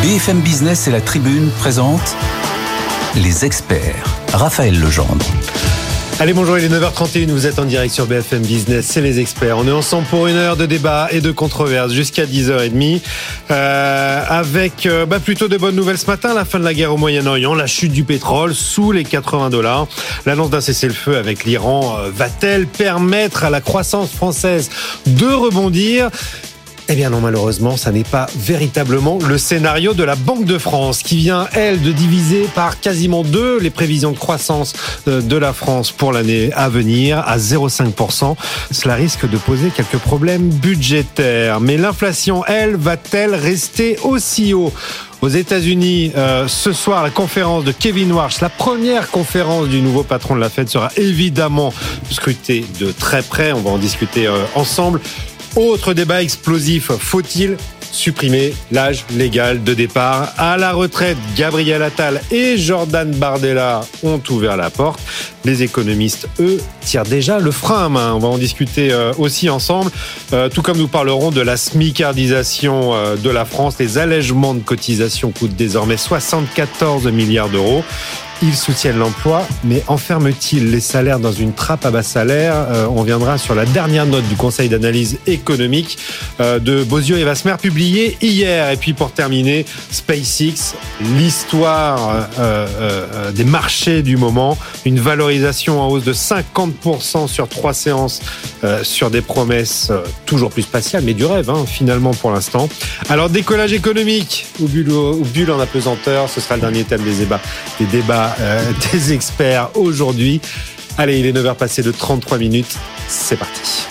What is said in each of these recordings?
BFM Business et la Tribune présentent Les Experts. Raphaël Legendre. Allez, bonjour, il est 9h31, vous êtes en direct sur BFM Business, c'est Les Experts. On est ensemble pour une heure de débat et de controverse jusqu'à 10h30 avec plutôt de bonnes nouvelles ce matin, la fin de la guerre au Moyen-Orient, la chute du pétrole sous les $80. L'annonce d'un cessez-le-feu avec l'Iran va-t-elle permettre à la croissance française de rebondir ? Eh bien non, malheureusement, ça n'est pas véritablement le scénario de la Banque de France qui vient, elle, de diviser par quasiment 2 les prévisions de croissance de la France pour l'année à venir à 0,5%. Cela risque de poser quelques problèmes budgétaires. Mais l'inflation, elle, va-t-elle rester aussi haut ? Aux États-Unis, ce soir, la conférence de Kevin Warsh, la première conférence du nouveau patron de la Fed, sera évidemment scrutée de très près. On va en discuter ensemble. Autre débat explosif, faut-il supprimer l'âge légal de départ à la retraite ? Gabriel Attal et Jordan Bardella ont ouvert la porte. Les économistes, eux, tirent déjà le frein à main. On va en discuter aussi ensemble. Tout comme nous parlerons de la smicardisation de la France. Les allègements de cotisations coûtent désormais 74 milliards d'euros. Ils soutiennent l'emploi, mais enferment-ils les salaires dans une trappe à bas salaire ? On viendra sur la dernière note du Conseil d'analyse économique de Bozio et Vasmer publiée hier. Et puis pour terminer, SpaceX, l'histoire des marchés du moment, une valorisation en hausse de 50% sur 3 séances, sur des promesses toujours plus spatiales, mais du rêve finalement pour l'instant. Alors décollage économique ou bulle en apesanteur, ce sera le dernier thème des débats des experts aujourd'hui. Allez, il est 9h passé de 33 minutes. C'est parti.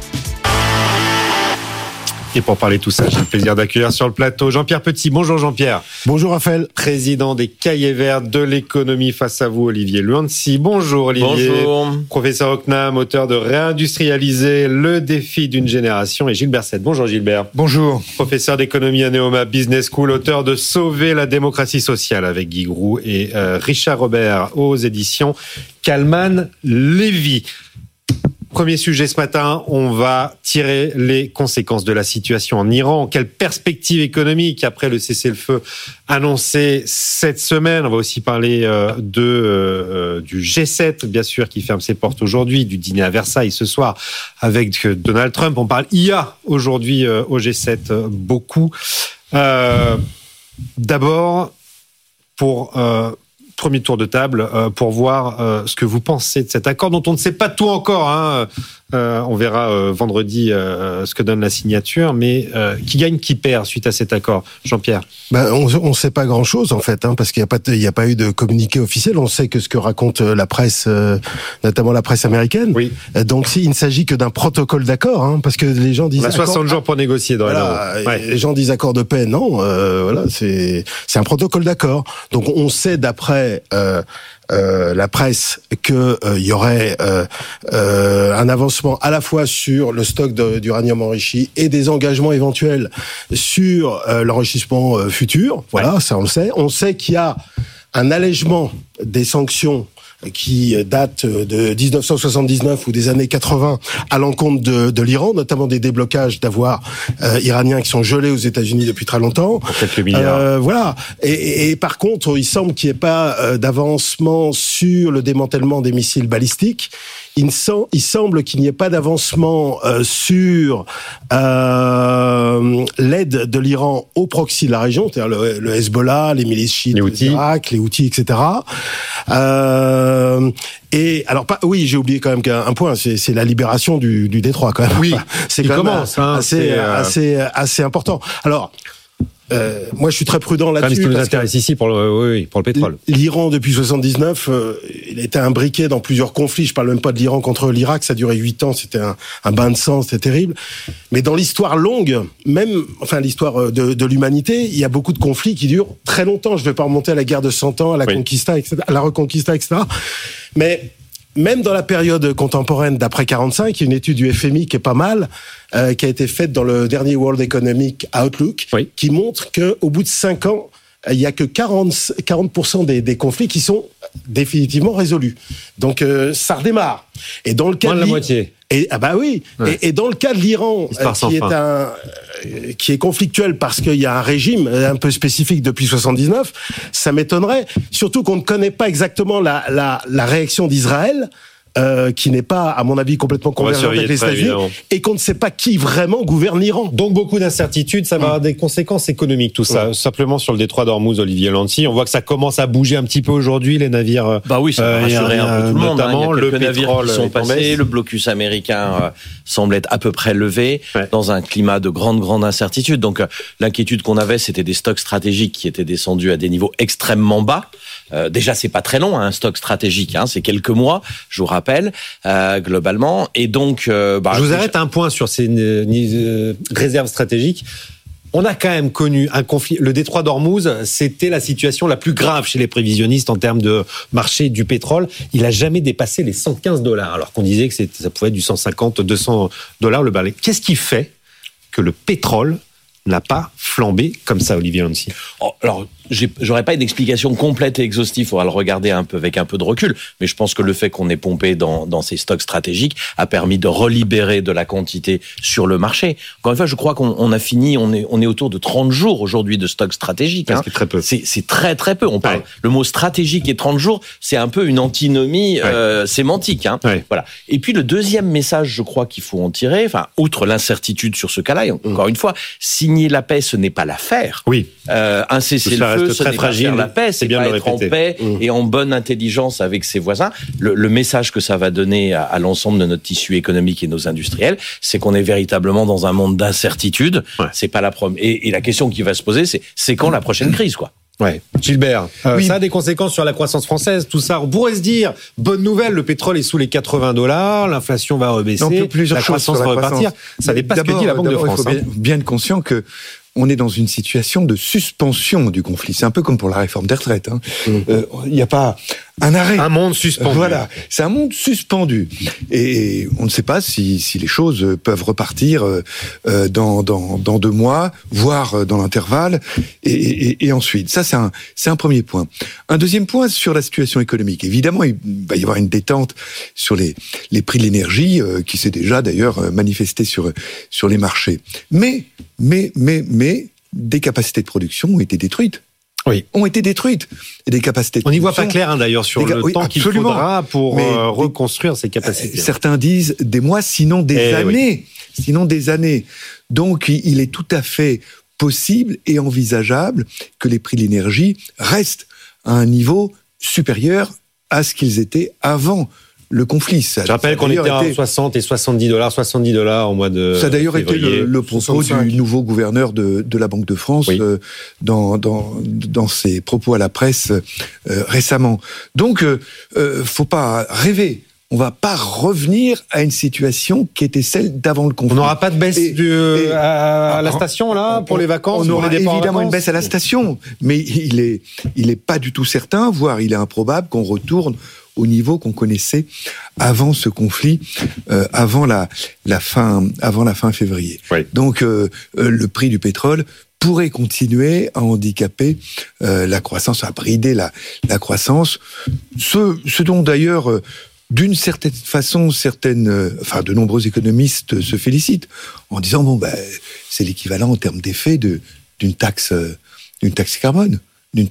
Et pour parler de tout ça, j'ai le plaisir d'accueillir sur le plateau Jean-Pierre Petit. Bonjour Jean-Pierre. Bonjour Raphaël. Président des Cahiers Verts de l'économie. Face à vous, Olivier Luancy. Bonjour Olivier. Bonjour. Professeur au CNAM, auteur de Réindustrialiser, le défi d'une génération. Et Gilbert Sette. Bonjour Gilbert. Bonjour. Professeur d'économie à Neoma Business School, auteur de Sauver la démocratie sociale avec Guy Groux et Richard Robert aux éditions Kalman Levy. Premier sujet ce matin, on va tirer les conséquences de la situation en Iran. Quelle perspective économique après le cessez-le-feu annoncé cette semaine ? On va aussi parler du G7, bien sûr, qui ferme ses portes aujourd'hui, du dîner à Versailles ce soir avec Donald Trump. On parle IA aujourd'hui au G7 beaucoup. D'abord, pour... premier tour de table pour voir ce que vous pensez de cet accord dont on ne sait pas tout encore. On verra vendredi ce que donne la signature, mais qui gagne, qui perd suite à cet accord, Jean-Pierre ? On ne sait pas grand-chose en fait, parce qu'il n'y a pas eu de communiqué officiel. On sait que ce que raconte la presse, notamment la presse américaine. Oui. Donc il ne s'agit que d'un protocole d'accord, parce que les gens disent. On a 60 jours pour négocier. Les gens disent accord de paix, non. C'est un protocole d'accord. Donc on sait d'après la presse que il y aurait un avancement à la fois sur le stock d'uranium enrichi et des engagements éventuels sur l'enrichissement futur. Voilà, ça on le sait. On sait qu'il y a un allègement des sanctions qui date de 1979 ou des années 80 à l'encontre de l'Iran, notamment des déblocages d'avoirs iraniens qui sont gelés aux États-Unis depuis très longtemps. Quelques milliards. Voilà. Et par contre, il semble qu'il n'y ait pas d'avancement sur le démantèlement des missiles balistiques. Il semble qu'il n'y ait pas d'avancement sur l'aide de l'Iran au proxy de la région, c'est-à-dire le Hezbollah, les milices chiites d'Irak, les Houthis, etc. Et alors, oui, j'ai oublié quand même un point, c'est la libération du détroit quand même. Oui, c'est quand même assez important. Alors. Moi, je suis très prudent là-dessus. Ce qui nous intéresse ici pour le pétrole. L'Iran, depuis 79, il a été imbriqué dans plusieurs conflits. Je parle même pas de l'Iran contre l'Irak. Ça a duré 8 ans. C'était un bain de sang. C'était terrible. Mais dans l'histoire longue, l'histoire de l'humanité, il y a beaucoup de conflits qui durent très longtemps. Je ne vais pas remonter à la guerre de 100 ans, à la Conquista, etc., à la Reconquista, etc. Mais même dans la période contemporaine d'après 45, il y a une étude du FMI qui est pas mal, qui a été faite dans le dernier World Economic Outlook, qui montre qu'au bout de 5 ans, il y a que 40% des conflits qui sont définitivement résolu. Donc ça redémarre. Et dans le cas moins de la moitié. Et oui. Ouais. Et dans le cas de l'Iran, qui est conflictuel parce qu'il y a un régime un peu spécifique depuis 79, ça m'étonnerait. Surtout qu'on ne connaît pas exactement la réaction d'Israël. Qui n'est pas, à mon avis, complètement convergente avec les États-Unis, et qu'on ne sait pas qui vraiment gouverne l'Iran. Donc beaucoup d'incertitudes, ça va avoir des conséquences économiques, tout ça. Simplement sur le détroit d'Ormuz, Olivier Lanty, on voit que ça commence à bouger un petit peu aujourd'hui, les navires. Bah oui, ça va rassurer un peu tout le monde. Notamment, il y a quelques le navires pétrole qui sont passés, le blocus américain semble être à peu près levé, dans un climat de grande incertitude. Donc l'inquiétude qu'on avait, c'était des stocks stratégiques qui étaient descendus à des niveaux extrêmement bas. Déjà, c'est pas très long, un stock stratégique, c'est quelques mois, je vous rappelle, globalement. Et donc, je vous arrête un point sur ces réserves stratégiques. On a quand même connu un conflit. Le détroit d'Ormuz, c'était la situation la plus grave chez les prévisionnistes en termes de marché du pétrole. Il a jamais dépassé les $115, alors qu'on disait que ça pouvait être du 150, $200 le baril. Qu'est-ce qui fait que le pétrole n'a pas flambé comme ça, Olivier Lanty? Alors, j'aurais pas une explication complète et exhaustive, il faudra le regarder avec un peu de recul, mais je pense que le fait qu'on ait pompé dans ces stocks stratégiques a permis de relibérer de la quantité sur le marché. Encore une fois, je crois qu'on a fini, on est autour de 30 jours aujourd'hui de stocks stratégiques. C'est très peu. C'est très peu. On parle, le mot stratégique et 30 jours, c'est un peu une antinomie sémantique. Voilà. Et puis le deuxième message, je crois qu'il faut en tirer, outre l'incertitude sur ce cas-là, et encore une fois, signer la paix, ce n'est pas l'affaire. Oui. Un cessez-le-feu, ce n'est pas faire la paix, c'est bien pas être en paix et en bonne intelligence avec ses voisins. Le message que ça va donner à l'ensemble de notre tissu économique et nos industriels, c'est qu'on est véritablement dans un monde d'incertitude. C'est pas la première. Et la question qui va se poser, c'est quand la prochaine crise, quoi. Ouais. Gilbert, ça a des conséquences sur la croissance française, tout ça. On pourrait se dire, bonne nouvelle, le pétrole est sous les $80, l'inflation va rebaisser, la croissance va repartir. Ça n'est pas ce que dit la Banque de France. Il faut bien être conscient que on est dans une situation de suspension du conflit. C'est un peu comme pour la réforme des retraites. Il n'y a pas un arrêt. Un monde suspendu. Voilà, c'est un monde suspendu. Et on ne sait pas si les choses peuvent repartir dans 2 mois, voire dans l'intervalle, et ensuite. Ça, c'est un premier point. Un deuxième point sur la situation économique. Évidemment, il va y avoir une détente sur les prix de l'énergie, qui s'est déjà d'ailleurs manifesté sur les marchés. Mais des capacités de production ont été détruites. Oui. Ont été détruites. Et des capacités de On n'y voit pas clair, d'ailleurs, sur le temps qu'il faudra pour reconstruire ces capacités. Certains disent des mois, sinon des années. Oui. Sinon des années. Donc, il est tout à fait possible et envisageable que les prix de l'énergie restent à un niveau supérieur à ce qu'ils étaient avant le conflit. Je rappelle qu'on était à 60 et $70 au mois de Ça a d'ailleurs février. été le propos 65. Du nouveau gouverneur de la Banque de France dans ses propos à la presse récemment. Donc, faut pas rêver. On va pas revenir à une situation qui était celle d'avant le conflit. On n'aura pas de baisse à la station, là, pour les vacances? On aura évidemment une baisse à la station, mais il est pas du tout certain, voire il est improbable qu'on retourne au niveau qu'on connaissait avant ce conflit, avant la fin février. Oui. Donc, le prix du pétrole pourrait continuer à handicaper la croissance, à brider la croissance. Ce dont d'ailleurs, d'une certaine façon, de nombreux économistes se félicitent en disant c'est l'équivalent en termes d'effet d'une taxe carbone.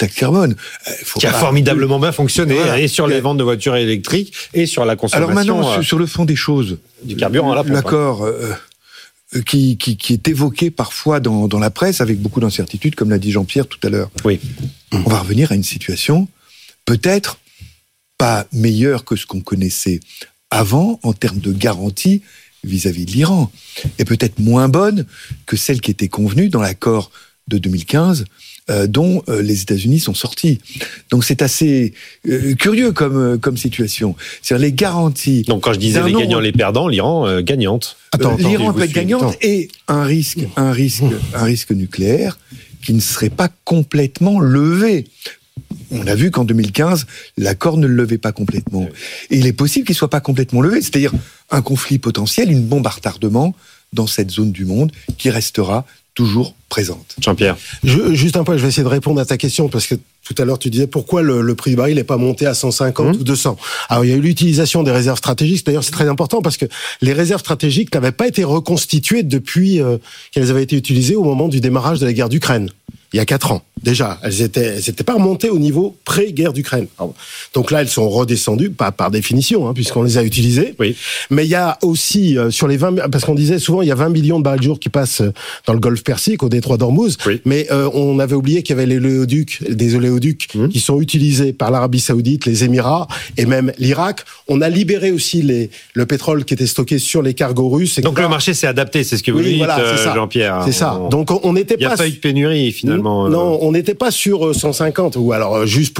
Qui a formidablement bien fonctionné, et sur les ventes de voitures électriques, et sur la consommation. Alors maintenant, sur le fond des choses, du carburant à la pompe. L'accord qui est évoqué parfois dans la presse, avec beaucoup d'incertitudes, comme l'a dit Jean-Pierre tout à l'heure. Oui. On va revenir à une situation peut-être pas meilleure que ce qu'on connaissait avant, en termes de garantie vis-à-vis de l'Iran, et peut-être moins bonne que celle qui était convenue dans l'accord de 2015, dont les États-Unis sont sortis. Donc c'est assez curieux comme situation. C'est-à-dire les garanties. Donc quand je disais les gagnants, les perdants, l'Iran gagnante. L'Iran peut être gagnante et un risque nucléaire qui ne serait pas complètement levé. On a vu qu'en 2015, l'accord ne le levait pas complètement. Et il est possible qu'il ne soit pas complètement levé, c'est-à-dire un conflit potentiel, une bombe à retardement dans cette zone du monde qui restera toujours présente. Jean-Pierre. Juste un point, je vais essayer de répondre à ta question, parce que tout à l'heure tu disais pourquoi le prix du baril n'est pas monté à 150 ou 200. Alors il y a eu l'utilisation des réserves stratégiques, d'ailleurs c'est très important parce que les réserves stratégiques n'avaient pas été reconstituées depuis qu'elles avaient été utilisées au moment du démarrage de la guerre d'Ukraine. Il y a 4 ans, déjà. Elles étaient pas remontées au niveau pré-guerre d'Ukraine. Donc là, elles sont redescendues, pas par définition, puisqu'on les a utilisées. Oui. Mais il y a aussi, sur les 20, parce qu'on disait souvent, il y a 20 millions de barils de jour qui passent dans le Golfe Persique, au détroit d'Ormuz. Oui. Mais on avait oublié qu'il y avait des oléoducs qui sont utilisés par l'Arabie Saoudite, les Émirats et même l'Irak. On a libéré aussi le pétrole qui était stocké sur les cargos russes. Etc. Donc le marché s'est adapté, c'est ce que vous dites, Jean-Pierre. C'est ça. Donc on n'était pas... Il n'y a pas eu de pénurie, finalement. Non, on n'était pas sur 150, ou alors juste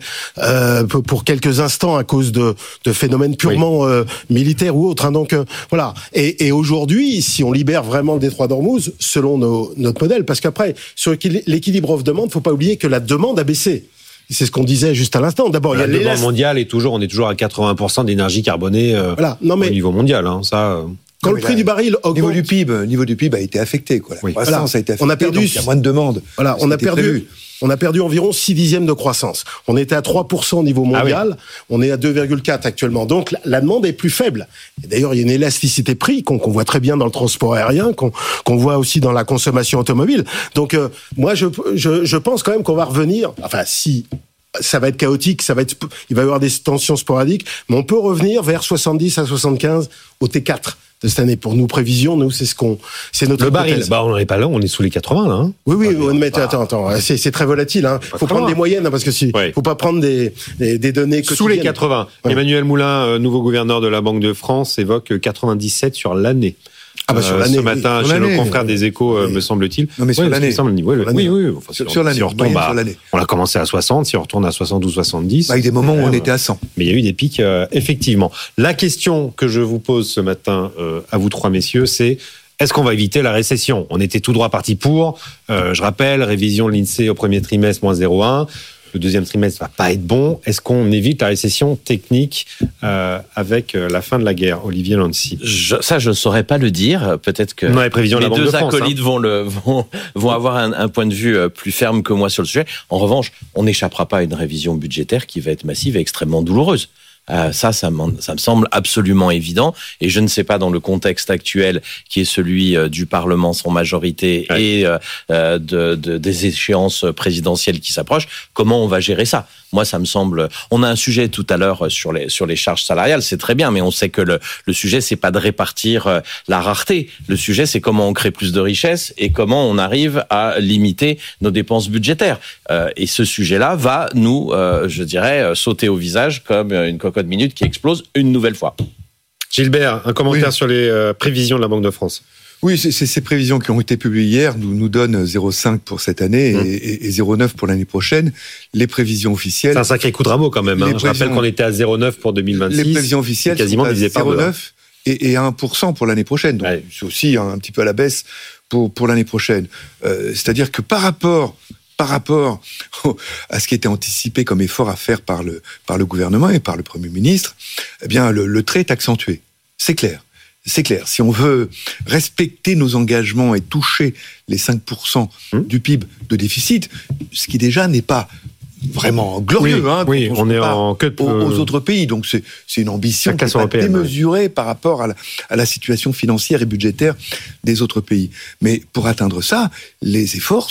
pour quelques instants à cause de phénomènes purement militaires ou autres. Donc voilà. Et aujourd'hui, si on libère vraiment le détroit d'Ormuz, selon notre modèle, parce qu'après, sur l'équilibre offre-demande, faut pas oublier que la demande a baissé. C'est ce qu'on disait juste à l'instant. D'abord, il y a la demande mondiale on est toujours à 80% d'énergie carbonée au niveau mondial. Quand le prix du baril augmente, niveau du PIB a été affecté, quoi. La croissance a été affectée. On a perdu, donc il y a moins de demande. Voilà, on a perdu environ 6 dixièmes de croissance. On était à 3% au niveau mondial, on est à 2,4 actuellement. Donc la demande est plus faible. Et d'ailleurs, il y a une élasticité prix qu'on voit très bien dans le transport aérien, qu'on voit aussi dans la consommation automobile. Donc moi, je pense quand même qu'on va revenir. Enfin, si ça va être chaotique, il va y avoir des tensions sporadiques, mais on peut revenir vers 70 à 75 au T4 de cette année. Pour nos prévisions, c'est notre le baril. On n'est pas là, on est sous les 80 là. Oui, mais attends, c'est très volatile. Faut prendre des moyennes, parce que faut pas prendre des données quotidiennes. Sous les 80. Ouais. Emmanuel Moulin, nouveau gouverneur de la Banque de France, évoque 97 sur l'année. Sur l'année. Ce matin, chez nos confrères des Échos, me semble-t-il. Non, mais sur l'année. Sur l'année. On a commencé à 60, si on retourne à 72, 70. Avec des moments où on était à 100. Mais il y a eu des pics, effectivement. La question que je vous pose ce matin à vous trois messieurs, c'est: est-ce qu'on va éviter la récession ? On était tout droit parti pour. Je rappelle, révision de l'INSEE au premier trimestre, moins 0,1. Le deuxième trimestre va pas être bon. Est-ce qu'on évite la récession technique avec la fin de la guerre ? Olivier Lancy. Ça, je ne saurais pas le dire. Peut-être que mes deux acolytes vont avoir un point de vue plus ferme que moi sur le sujet. En revanche, on n'échappera pas à une révision budgétaire qui va être massive et extrêmement douloureuse. Ça me semble absolument évident, et je ne sais pas, dans le contexte actuel qui est celui du Parlement sans majorité et des échéances présidentielles qui s'approchent, comment on va gérer ça. Moi, ça me semble... On a un sujet tout à l'heure sur les charges salariales, c'est très bien, mais on sait que le sujet, c'est pas de répartir la rareté. Le sujet, c'est comment on crée plus de richesses et comment on arrive à limiter nos dépenses budgétaires. Et ce sujet-là va nous, je dirais, sauter au visage comme une cocotte minute qui explose une nouvelle fois. Gilbert, un commentaire sur les prévisions de la Banque de France. Oui, ces prévisions qui ont été publiées hier nous donnent 0,5 pour cette année et 0,9 pour l'année prochaine. Les prévisions officielles... C'est un sacré coup de rabot quand même. Je rappelle qu'on était à 0,9 pour 2026. Les prévisions officielles quasiment sont à 0,9 et 1% pour l'année prochaine. Donc c'est aussi un petit peu à la baisse pour l'année prochaine. C'est-à-dire que par rapport à ce qui était anticipé comme effort à faire par le gouvernement et par le Premier ministre, eh bien le trait est accentué. C'est clair. Si on veut respecter nos engagements et toucher les 5% du PIB de déficit, ce qui déjà n'est pas vraiment glorieux, on est en queue aux autres pays. Donc c'est une ambition qui est démesurée par rapport à la situation financière et budgétaire des autres pays. Mais pour atteindre ça, les efforts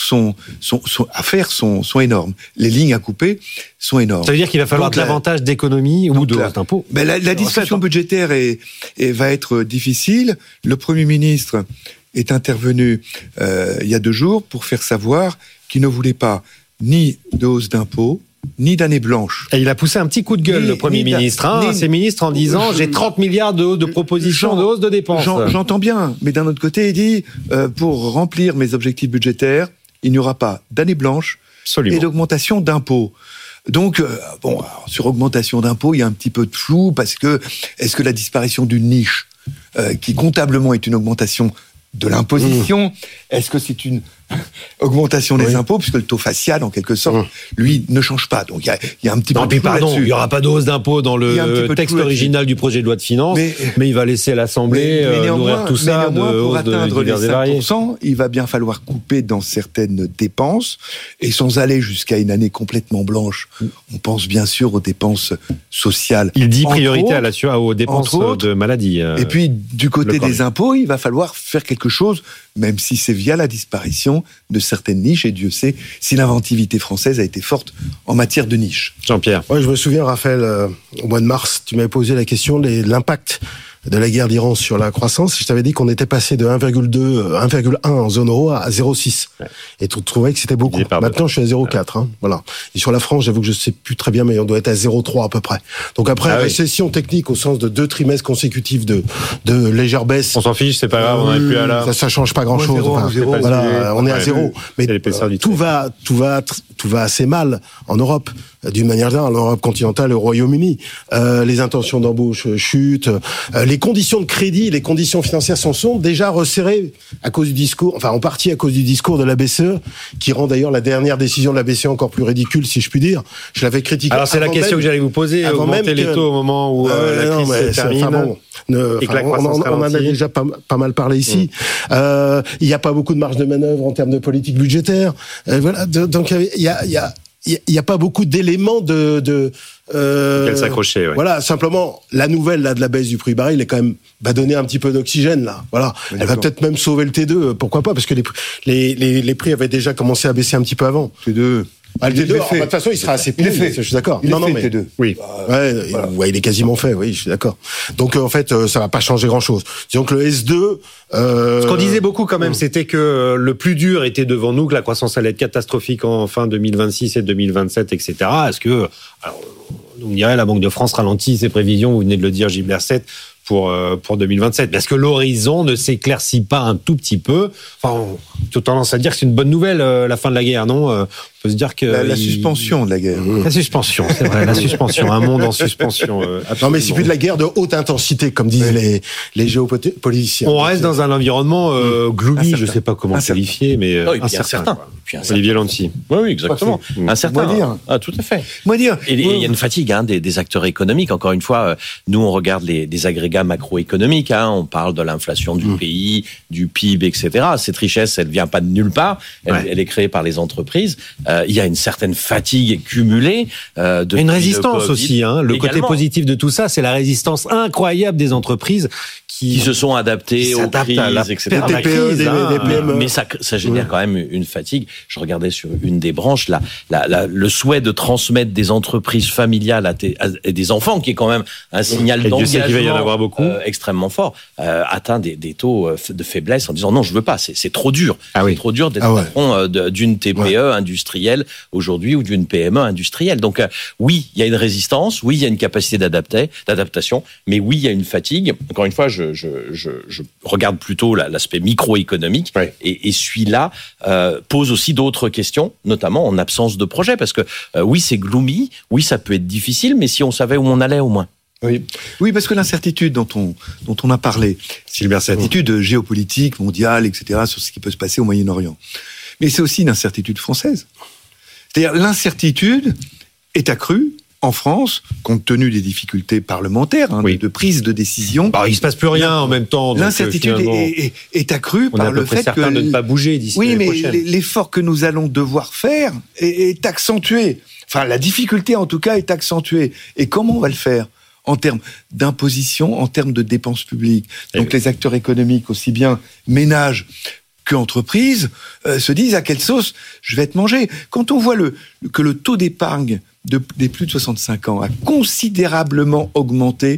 à faire sont énormes. Les lignes à couper sont énormes. Ça veut dire qu'il va falloir davantage d'économies ou de d'impôts. La discussion budgétaire va être difficile. Le Premier ministre est intervenu il y a 2 jours pour faire savoir qu'il ne voulait pas ni de hausse d'impôts, ni d'année blanche. Et il a poussé un petit coup de gueule, le Premier ministre, ses ministres, en disant j'ai 30 milliards de propositions de hausse de dépenses. J'entends bien, mais d'un autre côté, il dit pour remplir mes objectifs budgétaires, il n'y aura pas d'année blanche et d'augmentation d'impôts. Donc, sur augmentation d'impôts, il y a un petit peu de flou, parce que est-ce que la disparition d'une niche, qui comptablement est une augmentation de l'imposition, est-ce que c'est une augmentation des impôts, puisque le taux facial, en quelque sorte, lui, ne change pas. Donc, il y a un petit peu de flou là-dessus. Il n'y aura pas de hausse d'impôt dans le texte original du projet de loi de finances, mais il va laisser l'Assemblée nourrir tout ça de pour hausse de atteindre les divers et variés. 5%, il va bien falloir couper dans certaines dépenses, et sans aller jusqu'à une année complètement blanche, on pense bien sûr aux dépenses sociales. Il dit priorité aux dépenses de maladie. Et puis, du côté des impôts, il va falloir faire quelque chose, même si c'est via la disparition de certaines niches, et Dieu sait si l'inventivité française a été forte en matière de niches. Jean-Pierre. Ouais, je me souviens, Raphaël, au mois de mars, tu m'avais posé la question de l'impact de la guerre d'Iran sur la croissance. Je t'avais dit qu'on était passé de 1,1 en zone euro à 0,6. Ouais. Et tu trouvais que c'était beaucoup. Maintenant, je suis à 0,4. Hein, voilà. Et sur la France, j'avoue que je sais plus très bien, mais on doit être à 0,3 à peu près. Donc après, récession technique au sens de 2 trimestres consécutifs de légère baisse. On s'en fiche, c'est pas grave, on n'est plus à l'heure. Ça change pas grand-chose. Voilà, on est à 0. Mais tout va assez mal en Europe. D'une manière générale, l'Europe continentale, le Royaume-Uni, les intentions d'embauche chutent, les conditions de crédit, les conditions financières sont déjà resserrées à cause du discours, enfin en partie à cause du discours de la BCE, qui rend d'ailleurs la dernière décision de la BCE encore plus ridicule, si je puis dire. Je l'avais critiqué. Alors c'est la question que j'allais vous poser, augmenter les taux au moment où la crise se termine. Et que la croissance on en a déjà pas mal parlé ici. Il n'y a pas beaucoup de marge de manœuvre en termes de politique budgétaire. Voilà, donc il y a pas beaucoup d'éléments qu'elle s'accrochait. Voilà, simplement la nouvelle là de la baisse du prix baril est quand même va donner un petit peu d'oxygène là. Voilà, elle va peut-être même sauver le T2. Pourquoi pas? Parce que les prix avaient déjà commencé à baisser un petit peu avant. T2. Ah, le T2, de toute façon, il sera assez il est fait. Je suis d'accord. Il est fait, T2. Oui. Ouais, il est quasiment fait. Oui, je suis d'accord. Donc, en fait, ça va pas changer grand-chose. Disons que le S2. Ce qu'on disait beaucoup quand même, c'était que le plus dur était devant nous, que la croissance allait être catastrophique en fin 2026 et 2027, etc. Est-ce que, alors, on dirait la Banque de France ralentit ses prévisions. Vous venez de le dire, Gilbert 7. Pour 2027. Est-ce que l'horizon ne s'éclaircit pas un tout petit peu? Enfin, j'ai tendance à dire que c'est une bonne nouvelle, la fin de la guerre, non? On peut se dire que... La suspension de la guerre. La suspension, c'est vrai, la suspension, un monde en suspension. Non, mais c'est plus de la guerre de haute intensité, comme disent les géopoliticiens. On reste dans un environnement gloomy, je ne sais pas comment qualifier, mais incertain. Olivier Lanty. Oui, exactement. Incertain. Ah, tout à fait. Et il y a une fatigue des acteurs économiques. Encore une fois, nous, on regarde les agrégats macroéconomiques. On parle de l'inflation du pays, du PIB, etc. Cette richesse, elle ne vient pas de nulle part. Elle est créée par les entreprises. Il y a une certaine fatigue cumulée. Une résistance aussi. Le côté positif de tout ça, c'est la résistance incroyable des entreprises qui se sont adaptées aux crises, etc. Des TPE, des PME. Mais ça génère quand même une fatigue. Je regardais sur une des branches le souhait de transmettre des entreprises familiales à des enfants, qui est quand même un signal d'engagement qu'il va y en avoir beaucoup. Extrêmement fort, atteint des taux de faiblesse en disant non, je veux pas, c'est trop dur. C'est trop dur d'être patron d'une TPE industrielle aujourd'hui ou d'une PME industrielle. Donc oui, il y a une résistance, oui, il y a une capacité d'adaptation, mais oui, il y a une fatigue. Encore une fois, je regarde plutôt l'aspect microéconomique et celui-là pose aussi d'autres questions, notamment en absence de projet, parce que oui, c'est gloomy, oui, ça peut être difficile, mais si on savait où on allait au moins. Oui, parce que l'incertitude dont on a parlé, c'est l'incertitude géopolitique, mondiale, etc., sur ce qui peut se passer au Moyen-Orient. Mais c'est aussi une incertitude française. C'est-à-dire l'incertitude est accrue en France, compte tenu des difficultés parlementaires, de prise de décision. Il ne se passe plus rien en même temps. L'incertitude est accrue par le fait que... de ne pas bouger d'ici l'année prochaine. Oui, mais l'effort que nous allons devoir faire est accentué. Enfin, la difficulté, en tout cas, est accentuée. Et comment on va le faire? En termes d'imposition, en termes de dépenses publiques. Donc les acteurs économiques, aussi bien ménages qu'entreprises, se disent à quelle sauce je vais être mangé. Quand on voit que le taux d'épargne des plus de 65 ans a considérablement augmenté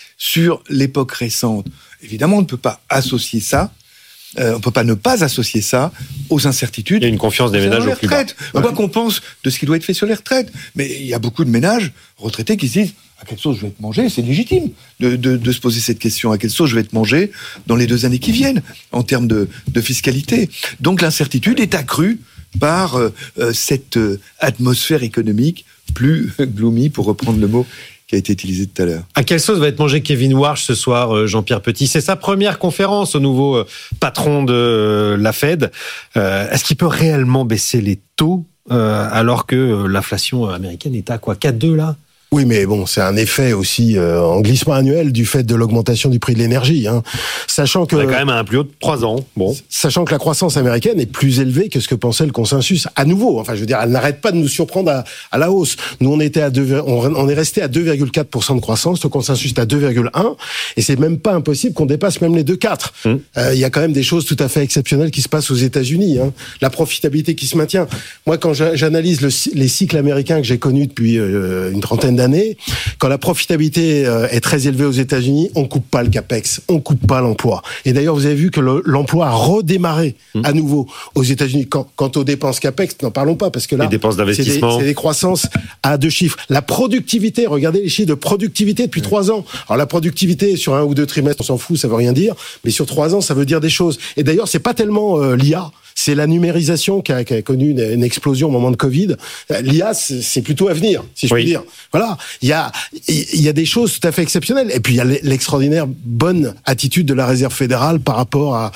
sur l'époque récente, évidemment, on ne peut pas associer ça. On ne peut pas ne pas associer ça aux incertitudes. Il y a une confiance des ménages au plus bas. Quoi qu'on pense de ce qui doit être fait sur les retraites. Mais il y a beaucoup de ménages retraités qui se disent à quelle sauce je vais être mangé. C'est légitime de se poser cette question. À quelle sauce je vais être mangé dans les 2 années qui viennent en termes de fiscalité. Donc l'incertitude est accrue par cette atmosphère économique plus gloomy, pour reprendre le mot qui a été utilisé tout à l'heure. À quelle sauce va être mangé Kevin Warsh ce soir, Jean-Pierre Petit? C'est sa première conférence au nouveau patron de la Fed. Est-ce qu'il peut réellement baisser les taux alors que l'inflation américaine est à quoi, 4,2 là? Oui, mais bon, c'est un effet aussi en glissement annuel du fait de l'augmentation du prix de l'énergie. Sachant que on est quand même à un plus haut de 3 ans. Bon. Sachant que la croissance américaine est plus élevée que ce que pensait le consensus. À nouveau, enfin, je veux dire, elle n'arrête pas de nous surprendre à la hausse. Nous, on était on est resté à 2,4% de croissance. Le consensus est à 2,1, et c'est même pas impossible qu'on dépasse même les 2,4. Il y a quand même des choses tout à fait exceptionnelles qui se passent aux États-Unis. La profitabilité qui se maintient. Moi, quand j'analyse les cycles américains que j'ai connus depuis une trentaine d'années, quand la profitabilité est très élevée aux États-Unis, on coupe pas le capex, on coupe pas l'emploi. Et d'ailleurs, vous avez vu que l'emploi a redémarré à nouveau aux États-Unis. Quant aux dépenses capex, n'en parlons pas, parce que là, les dépenses d'investissement, c'est des croissances à 2 chiffres. La productivité, regardez les chiffres de productivité depuis 3 ans. Alors la productivité sur 1 ou 2 trimestres, on s'en fout, ça veut rien dire, mais sur 3 ans, ça veut dire des choses. Et d'ailleurs, c'est pas tellement l'IA. C'est la numérisation qui a connu une explosion au moment de Covid. L'IA, c'est plutôt à venir, si je puis dire. Voilà. Il y a des choses tout à fait exceptionnelles. Et puis, il y a l'extraordinaire bonne attitude de la Réserve fédérale par rapport à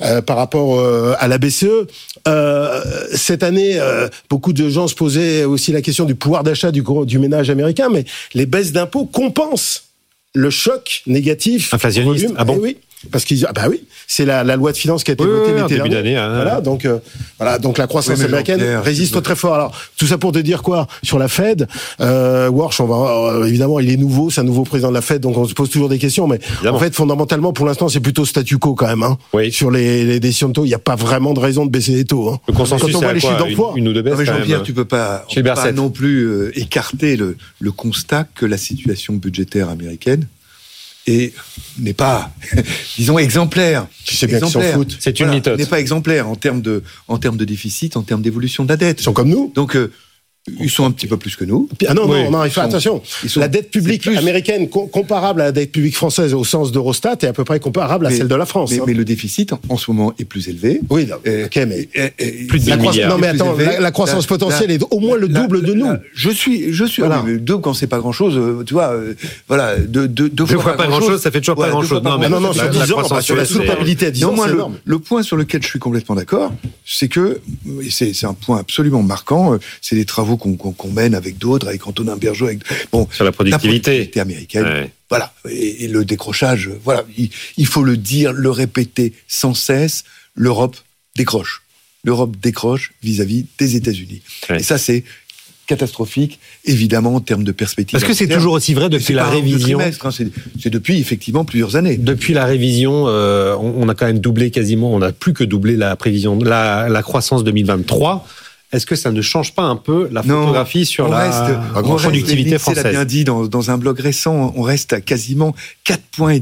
la BCE. Cette année, beaucoup de gens se posaient aussi la question du pouvoir d'achat du ménage américain, mais les baisses d'impôts compensent le choc négatif. Inflationniste. Ah bon? Oui. Parce qu'ils, c'est la loi de finances qui a été votée l'été début d'année. Voilà, donc la croissance américaine résiste très fort. Alors tout ça pour te dire quoi sur la Fed. Warsh, évidemment, il est nouveau, c'est un nouveau président de la Fed, donc on se pose toujours des questions. Mais évidemment, en fait, fondamentalement, pour l'instant, c'est plutôt statu quo quand même. Sur les décisions de taux, il n'y a pas vraiment de raison de baisser les taux. Le consensus, quand on voit les chiffres d'emploi, une ou deux baisses. Mais Jean-Pierre, tu peux pas non plus écarter le constat que la situation budgétaire américaine n'est pas, disons, exemplaire. Tu sais bien qu'ils s'en foutent. C'est une litote. N'est pas exemplaire en termes de déficit, en termes d'évolution de la dette. Ils sont comme nous. Donc, ils sont un petit peu plus que nous. Ah non, attention. La dette publique américaine comparable à la dette publique française au sens d'Eurostat est à peu près comparable à celle de la France. Mais le déficit, en ce moment, est plus élevé. Oui, ok, mais plus de 10 milliards. Non, mais attends, la croissance potentielle est au moins le double de nous. Je suis. Voilà. Mais deux, quand c'est pas grand-chose, tu vois, voilà, deux fois pas grand-chose, ça fait toujours pas grand-chose. Non, sur 10 ans, sur la soutenabilité à 10 ans, c'est énorme. Le point sur lequel je suis complètement d'accord, c'est que, c'est un point absolument marquant, c'est des travaux qu'on mène avec d'autres, avec Antonin Bergeau, sur la productivité américaine. Ouais. Voilà. Et le décrochage, voilà. Il faut le dire, le répéter sans cesse. L'Europe décroche. L'Europe décroche vis-à-vis des États-Unis. Ouais. Et ça, c'est catastrophique, évidemment, en termes de perspective. Est-ce que c'est toujours aussi vrai depuis la révision? C'est depuis, effectivement, plusieurs années. Depuis la révision, on a quand même doublé quasiment, on n'a plus que doublé la prévision, la croissance 2023. Est-ce que ça ne change pas un peu la photographie sur la productivité française? On l'a bien dit dans un blog récent, on reste à quasiment 4,5 points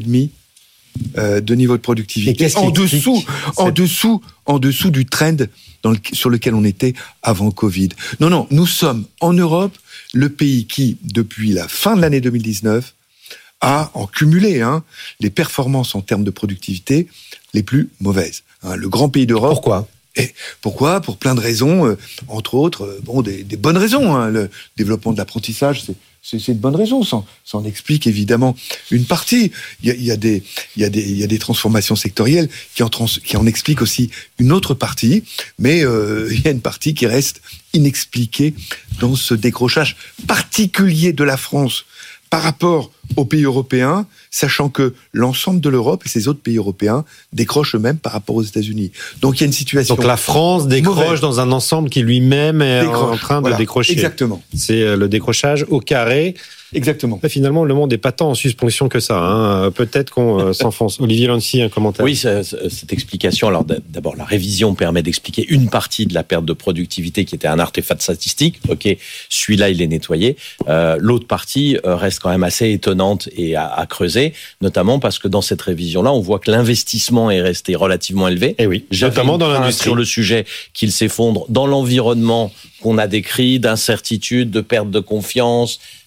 de niveau de productivité. En dessous du trend sur lequel on était avant Covid. Non, nous sommes en Europe le pays qui, depuis la fin de l'année 2019, a en cumulé les performances en termes de productivité les plus mauvaises. Le grand pays d'Europe. Pourquoi ? Pour plein de raisons, entre autres, des bonnes raisons. Le développement de l'apprentissage, c'est de bonnes raisons. Ça en explique évidemment une partie. Il y a des transformations sectorielles qui en expliquent aussi une autre partie, mais il y a une partie qui reste inexpliquée dans ce décrochage particulier de la France par rapport aux pays européens, sachant que l'ensemble de l'Europe et ces autres pays européens décrochent eux-mêmes par rapport aux États-Unis. Donc il y a une situation. Donc la France décroche dans un ensemble qui lui-même est en train de décrocher. Exactement. C'est le décrochage au carré. Exactement. Et finalement, le monde n'est pas tant en suspension que ça. Peut-être qu'on s'enfonce. Olivier Lancy, un commentaire. Oui, cette explication. Alors d'abord, la révision permet d'expliquer une partie de la perte de productivité qui était un artefact statistique. Ok, celui-là, il est nettoyé. L'autre partie reste quand même assez étonnante et à creuser, notamment parce que dans cette révision-là, on voit que l'investissement est resté relativement élevé. Et oui, notamment dans l'industrie. Sur le sujet qu'il s'effondre dans l'environnement qu'on a décrit, d'incertitude, de perte de confiance,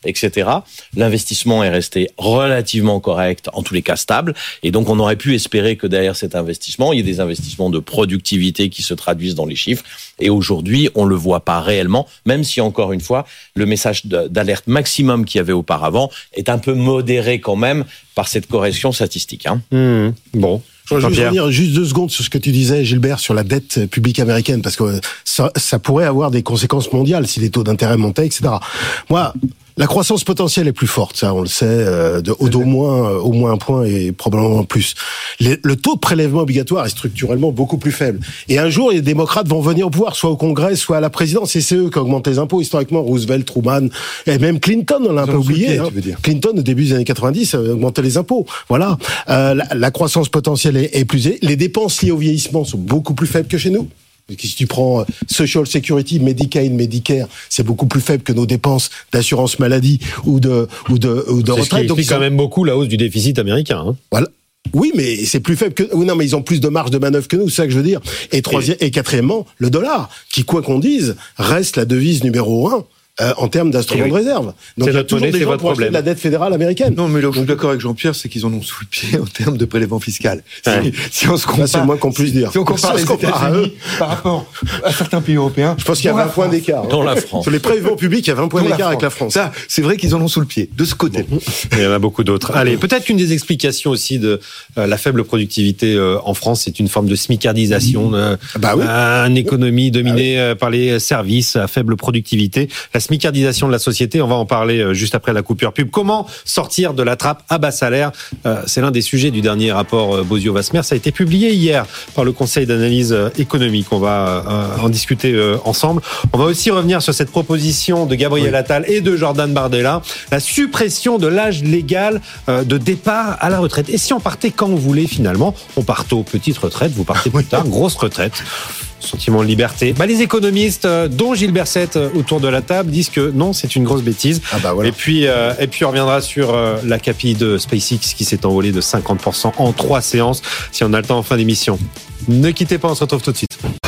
etc. L'investissement est resté relativement correct, en tous les cas stable, et donc on aurait pu espérer que derrière cet investissement, il y ait des investissements de productivité qui se traduisent dans les chiffres, et aujourd'hui, on le voit pas réellement, même si, encore une fois, le message d'alerte maximum qu'il y avait auparavant est un peu modéré quand même par cette correction statistique. Bon. Je veux revenir juste 2 secondes sur ce que tu disais, Gilbert, sur la dette publique américaine, parce que ça pourrait avoir des conséquences mondiales si les taux d'intérêt montaient, etc. Moi, la croissance potentielle est plus forte, ça on le sait, au moins un point et probablement plus. Le taux de prélèvement obligatoire est structurellement beaucoup plus faible. Et un jour, les démocrates vont venir au pouvoir, soit au Congrès, soit à la présidence, et c'est eux qui augmentent les impôts. Historiquement, Roosevelt, Truman, et même Clinton, on l'a un peu oublié. Clinton, au début des années 90, augmentait les impôts. Voilà. La croissance potentielle est plus élevée. Les dépenses liées au vieillissement sont beaucoup plus faibles que chez nous. Si tu prends Social Security, Medicaid, Medicare, c'est beaucoup plus faible que nos dépenses d'assurance maladie ou de retraite. C'est ce qui explique quand même beaucoup la hausse du déficit américain. Voilà. Oui, mais c'est plus faible que... Oui, non, mais ils ont plus de marge de manœuvre que nous, c'est ça que je veux dire. Et quatrièmement, le dollar, qui, quoi qu'on dise, reste la devise numéro 1 en termes d'instruments de réserve. Donc il y a toujours des gens pour acheter de la dette fédérale américaine. Non, mais là, je suis d'accord avec Jean-Pierre, c'est qu'ils en ont sous le pied en termes de prélèvement fiscal. Si on se compare, c'est le moins qu'on puisse dire. Si on compare les États-Unis par rapport à certains pays européens, je pense qu'il y a 20 points d'écart. Dans la France. Sur les prélèvements publics, il y a 20 points d'écart avec la France. Ça, c'est vrai qu'ils en ont sous le pied, de ce côté. Il y en a beaucoup d'autres. Allez, peut-être qu'une des explications aussi de la faible productivité en France, c'est une forme de smicardisation, une économie dominée par les services à faible productivité. La smicardisation de la société, on va en parler juste après la coupure pub. Comment sortir de la trappe à bas salaire ? C'est l'un des sujets du dernier rapport Bozio-Wasmer. Ça a été publié hier par le Conseil d'analyse économique. On va en discuter ensemble. On va aussi revenir sur cette proposition de Gabriel Attal et de Jordan Bardella, la suppression de l'âge légal de départ à la retraite. Et si on partait quand on voulait finalement ? On part tôt, petite retraite, vous partez plus tard, grosse retraite. Sentiment de liberté. Les économistes, dont Gilles Berset autour de la table, disent que non, c'est une grosse bêtise. Voilà. Et puis on reviendra sur la capille de SpaceX qui s'est envolée de 50% en 3 séances, si on a le temps en fin d'émission. Ne quittez pas, on se retrouve tout de suite.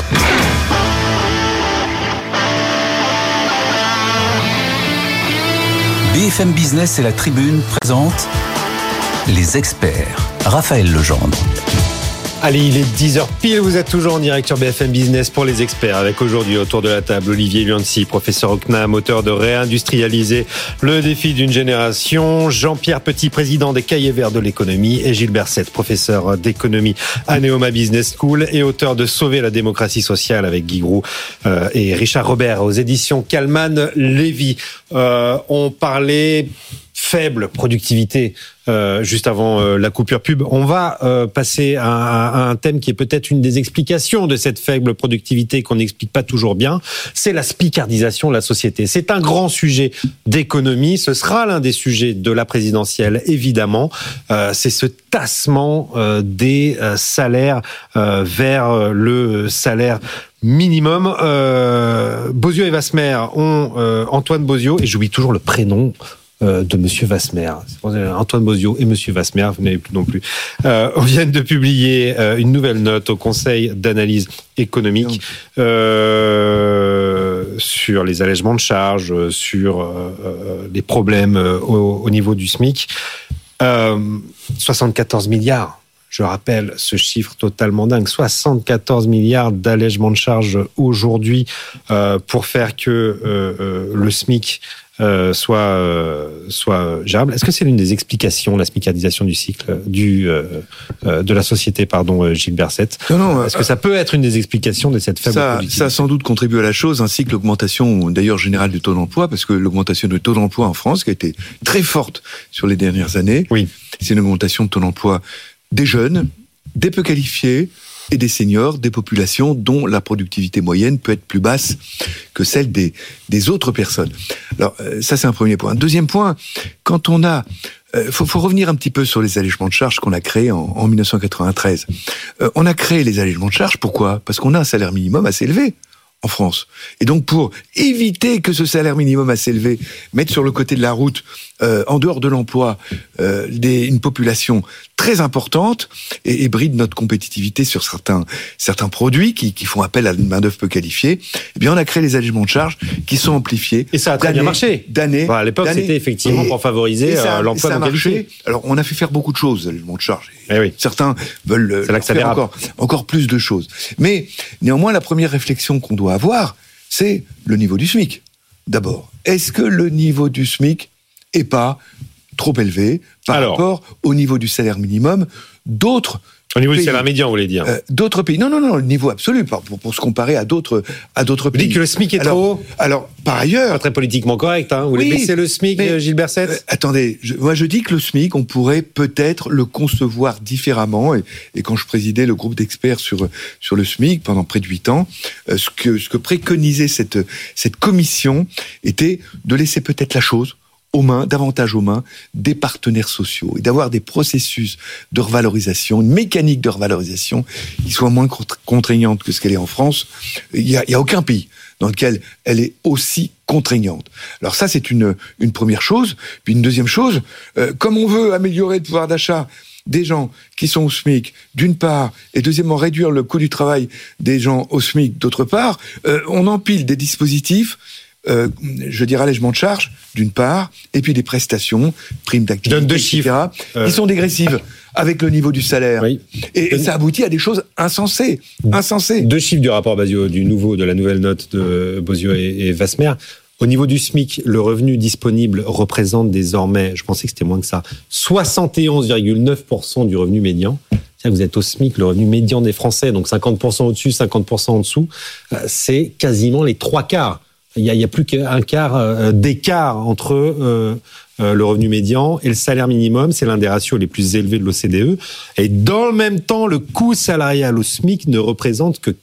BFM Business et la Tribune présentent les experts. Raphaël Legendre. Allez, il est 10h pile, vous êtes toujours en direct sur BFM Business pour les experts, avec aujourd'hui autour de la table Olivier Luancy, professeur au CNAM, auteur de Réindustrialiser, le défi d'une génération, Jean-Pierre Petit, président des Cahiers Verts de l'économie, et Gilles Berset, professeur d'économie à Neoma Business School et auteur de Sauver la démocratie sociale avec Guy Groux et Richard Robert aux éditions Kalman Levy. On parlait faible productivité juste avant la coupure pub. On va passer à un thème qui est peut-être une des explications de cette faible productivité qu'on n'explique pas toujours bien. C'est la spicardisation de la société. C'est un grand sujet d'économie. Ce sera l'un des sujets de la présidentielle, évidemment. C'est ce tassement des salaires vers le salaire minimum. Bozio et Wasmer ont Antoine Bozio, et j'oublie toujours le prénom de Monsieur Wasmer. Antoine Bozio et Monsieur Wasmer, vous n'avez plus non plus. On vient de publier une nouvelle note au Conseil d'analyse économique sur les allègements de charges, sur les problèmes au niveau du SMIC. 74 milliards. Je rappelle ce chiffre totalement dingue. 74 milliards d'allègements de charges aujourd'hui pour faire que le SMIC soit gérable. Est-ce que c'est l'une des explications, la smicardisation du cycle de la société, Gilles Berset ? Non. Est-ce que ça peut être une des explications de cette faible productivité ? Ça a sans doute contribué à la chose, ainsi que l'augmentation d'ailleurs générale du taux d'emploi, parce que l'augmentation du taux d'emploi en France, qui a été très forte sur les dernières années, c'est une augmentation de taux d'emploi des jeunes, des peu qualifiés et des seniors, des populations dont la productivité moyenne peut être plus basse que celle des autres personnes. Alors, ça, c'est un premier point. Deuxième point, quand on a... faut revenir un petit peu sur les allègements de charges qu'on a créés en 1993. On a créé les allègements de charges, pourquoi ? Parce qu'on a un salaire minimum assez élevé en France. Et donc, pour éviter que ce salaire minimum assez élevé mette sur le côté de la route, en dehors de l'emploi, une population très importante et bride notre compétitivité sur certains produits qui font appel à une main-d'œuvre peu qualifiée. Eh bien, on a créé les allégements de charges qui sont amplifiés. Et ça a très bien marché. À l'époque, c'était effectivement pour favoriser l'emploi non qualifié. Alors, on a fait faire beaucoup de choses, allégements de charges. Oui. Certains veulent faire encore plus de choses. Mais néanmoins, la première réflexion qu'on doit avoir, c'est le niveau du SMIC. D'abord, est-ce que le niveau du SMIC est pas trop élevé par rapport au niveau du salaire minimum d'autres au niveau pays. Du salaire médian, vous voulez dire d'autres pays. Non, le niveau absolu, pour se comparer à d'autres pays. Vous dites que le SMIC est trop haut. Alors, par ailleurs... Pas très politiquement correct, hein. Vous voulez baisser le SMIC, Gilbert Setz attendez, je dis que le SMIC, on pourrait peut-être le concevoir différemment, et quand je présidais le groupe d'experts sur le SMIC pendant près de 8 ans, ce que préconisait cette commission était de laisser peut-être la chose davantage aux mains des partenaires sociaux et d'avoir des processus de revalorisation, une mécanique de revalorisation qui soit moins contraignante que ce qu'elle est en France. Il y a aucun pays dans lequel elle est aussi contraignante. Alors ça, c'est une première chose. Puis une deuxième chose, comme on veut améliorer le pouvoir d'achat des gens qui sont au SMIC, d'une part, et deuxièmement, réduire le coût du travail des gens au SMIC, d'autre part, on empile des dispositifs je dirais allègement de charges, d'une part, et puis des prestations, primes d'activité, etc., qui sont dégressives avec le niveau du salaire. Oui. Et ça aboutit à des choses insensées. 2 chiffres du rapport Bazio, de la nouvelle note de Bozio et Wasmer. Au niveau du SMIC, le revenu disponible représente désormais, je pensais que c'était moins que ça, 71,9% du revenu médian. Vous êtes au SMIC, le revenu médian des Français, donc 50% au-dessus, 50% en dessous, c'est quasiment les 3/4. Il y a plus qu'un quart d'écart entre le revenu médian et le salaire minimum. C'est l'un des ratios les plus élevés de l'OCDE. Et dans le même temps, le coût salarial au SMIC ne représente que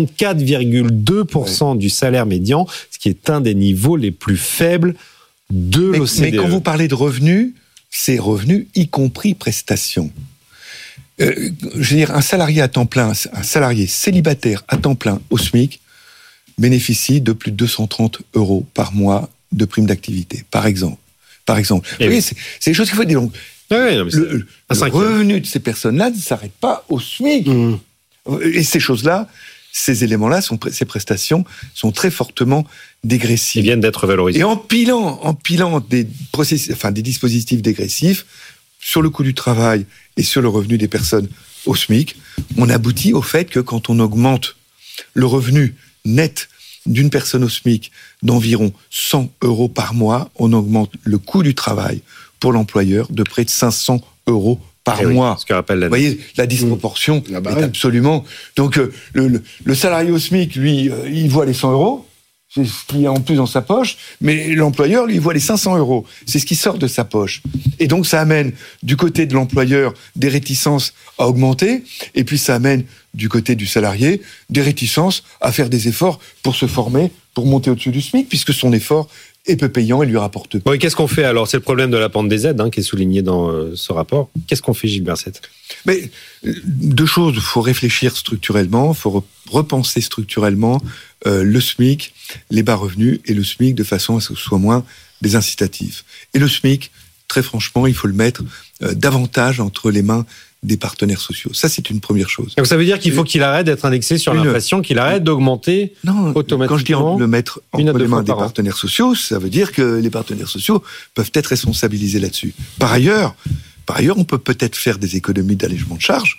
44,2% du salaire médian, ce qui est un des niveaux les plus faibles de l'OCDE. Mais quand vous parlez de revenus, c'est revenus y compris prestations. Je veux dire, un salarié à temps plein, un salarié célibataire à temps plein au SMIC, bénéficie de plus de 230 € par mois de prime d'activité, par exemple. Vous voyez, c'est des choses qu'il faut dire. Donc, le revenu de ces personnes-là ne s'arrête pas au SMIC. Et ces choses-là, ces éléments-là, ces prestations sont très fortement dégressives. Ils viennent d'être valorisés. Et en pilant des dispositifs dégressifs sur le coût du travail et sur le revenu des personnes au SMIC, on aboutit au fait que quand on augmente le revenu net d'une personne au SMIC d'environ 100 € par mois, on augmente le coût du travail pour l'employeur de près de 500 € par mois. Ce que rappelle la... Vous voyez, la disproportion est absolument... Donc, le salarié au SMIC, lui, il voit les 100 €, c'est ce qu'il y a en plus dans sa poche, mais l'employeur, lui, il voit les 500 €. C'est ce qui sort de sa poche. Et donc, ça amène, du côté de l'employeur, des réticences à augmenter, et puis ça amène, du côté du salarié, des réticences à faire des efforts pour se former, pour monter au-dessus du SMIC, puisque son effort est peu payant et lui rapporte peu. Bon, et qu'est-ce qu'on fait alors ? C'est le problème de la pente des aides qui est souligné dans ce rapport. Qu'est-ce qu'on fait, Gilbert Setz ? Mais 2 choses, il faut réfléchir structurellement, il faut repenser structurellement le SMIC, les bas revenus et le SMIC de façon à ce que ce soit moins des incitatifs. Et le SMIC, très franchement, il faut le mettre davantage entre les mains des partenaires sociaux. Ça, c'est une première chose. Donc ça veut dire qu'il faut qu'il arrête d'être indexé sur l'inflation, qu'il arrête d'augmenter automatiquement. Quand je dis le mettre entre les mains des partenaires sociaux, ça veut dire que les partenaires sociaux peuvent être responsabilisés là-dessus. Par ailleurs, on peut peut-être faire des économies d'allègement de charges,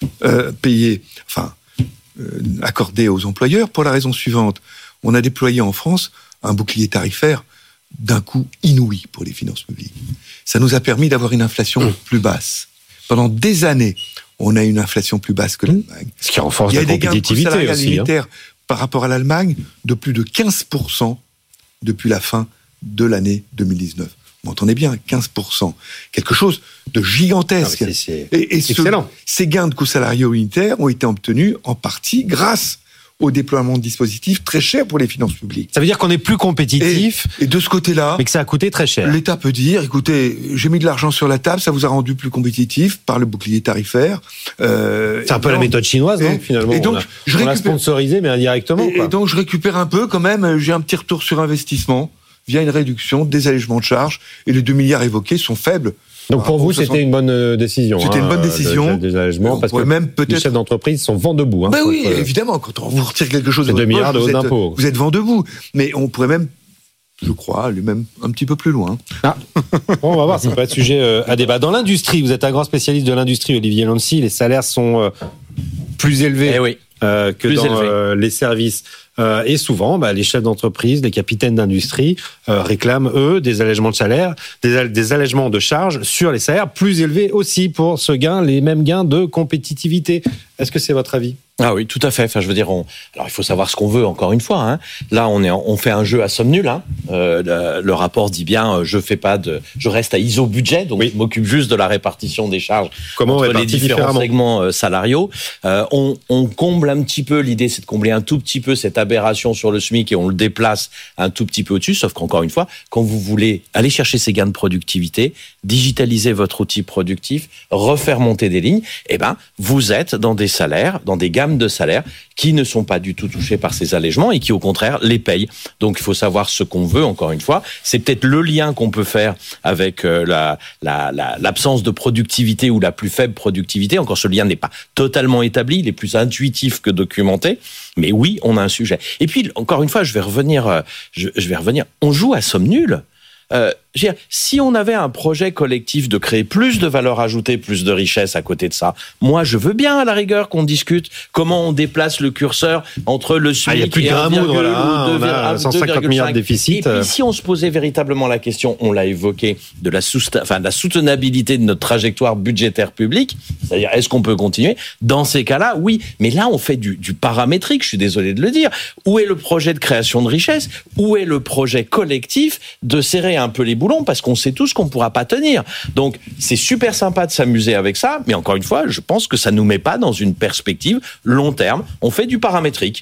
accordées aux employeurs, pour la raison suivante. On a déployé en France un bouclier tarifaire d'un coût inouï pour les finances publiques. Ça nous a permis d'avoir une inflation plus basse. Pendant des années, on a une inflation plus basse que l'Allemagne. Ce qui renforce la compétitivité aussi. Il y a des gains de unitaires par rapport à l'Allemagne de plus de 15% depuis la fin de l'année 2019. Vous m'entendez bien, 15%. Quelque chose de gigantesque. C'est excellent. Ces gains de coûts salariaux unitaires ont été obtenus en partie grâce au déploiement de dispositifs très chers pour les finances publiques. Ça veut dire qu'on est plus compétitif. Et de ce côté-là... Mais que ça a coûté très cher. L'État peut dire, écoutez, j'ai mis de l'argent sur la table, ça vous a rendu plus compétitif par le bouclier tarifaire. C'est un peu la méthode chinoise, non, finalement. Et donc, on l'a sponsorisé, mais indirectement. Et donc, je récupère un peu quand même, j'ai un petit retour sur investissement via une réduction des allègements de charges. Et les 2 milliards évoqués sont faibles Donc pour vous, c'était une bonne décision. C'était une bonne décision. Des allégements, parce que même les chefs d'entreprise sont vent debout. Ben oui, évidemment, quand on vous retire quelque chose de 2 milliards poche, d'impôts. Vous êtes vent debout. Mais on pourrait même, je crois, aller même un petit peu plus loin. Ah. Bon, on va voir, ça peut être sujet à débat. Dans l'industrie, vous êtes un grand spécialiste de l'industrie, Olivier Lancy, les salaires sont plus élevés que plus dans les services. Et souvent, les chefs d'entreprise, les capitaines d'industrie réclament, eux, des allègements de salaire, des allègements de charges sur les salaires plus élevés aussi pour les mêmes gains de compétitivité. Est-ce que c'est votre avis ? Ah oui, tout à fait. Enfin, je veux dire, alors il faut savoir ce qu'on veut. Encore une fois, hein. Là, on fait un jeu à somme nulle. Hein. Le rapport dit bien, je reste à iso-budget, donc je m'occupe juste de la répartition des charges entre les différents segments salariaux. On comble un petit peu. L'idée, c'est de combler un tout petit peu cette aberration sur le SMIC et on le déplace un tout petit peu au-dessus. Sauf qu'encore une fois, quand vous voulez aller chercher ces gains de productivité, digitaliser votre outil productif, refaire monter des lignes, vous êtes dans des salaires, dans des gammes de salaires qui ne sont pas du tout touchés par ces allègements et qui au contraire les payent. Donc il faut savoir ce qu'on veut, encore une fois. C'est peut-être le lien qu'on peut faire avec l'absence de productivité ou la plus faible productivité. Encore, ce lien n'est pas totalement établi, il est plus intuitif que documenté. Mais oui, on a un sujet. Et puis, encore une fois, je vais revenir. On joue à somme nulle. Si on avait un projet collectif de créer plus de valeur ajoutée, plus de richesse à côté de ça, moi je veux bien à la rigueur qu'on discute comment on déplace le curseur entre le SMIC il y a plus et de 1,1 on a 150 milliards de déficit. Et puis si on se posait véritablement la question, on l'a évoqué, de la soutenabilité de notre trajectoire budgétaire publique, c'est-à-dire est-ce qu'on peut continuer ? Dans ces cas-là, oui. Mais là, on fait du paramétrique, je suis désolé de le dire. Où est le projet de création de richesse ? Où est le projet collectif de serrer un peu les boulons, parce qu'on sait tous qu'on ne pourra pas tenir. Donc, c'est super sympa de s'amuser avec ça, mais encore une fois, je pense que ça ne nous met pas dans une perspective long terme. On fait du paramétrique.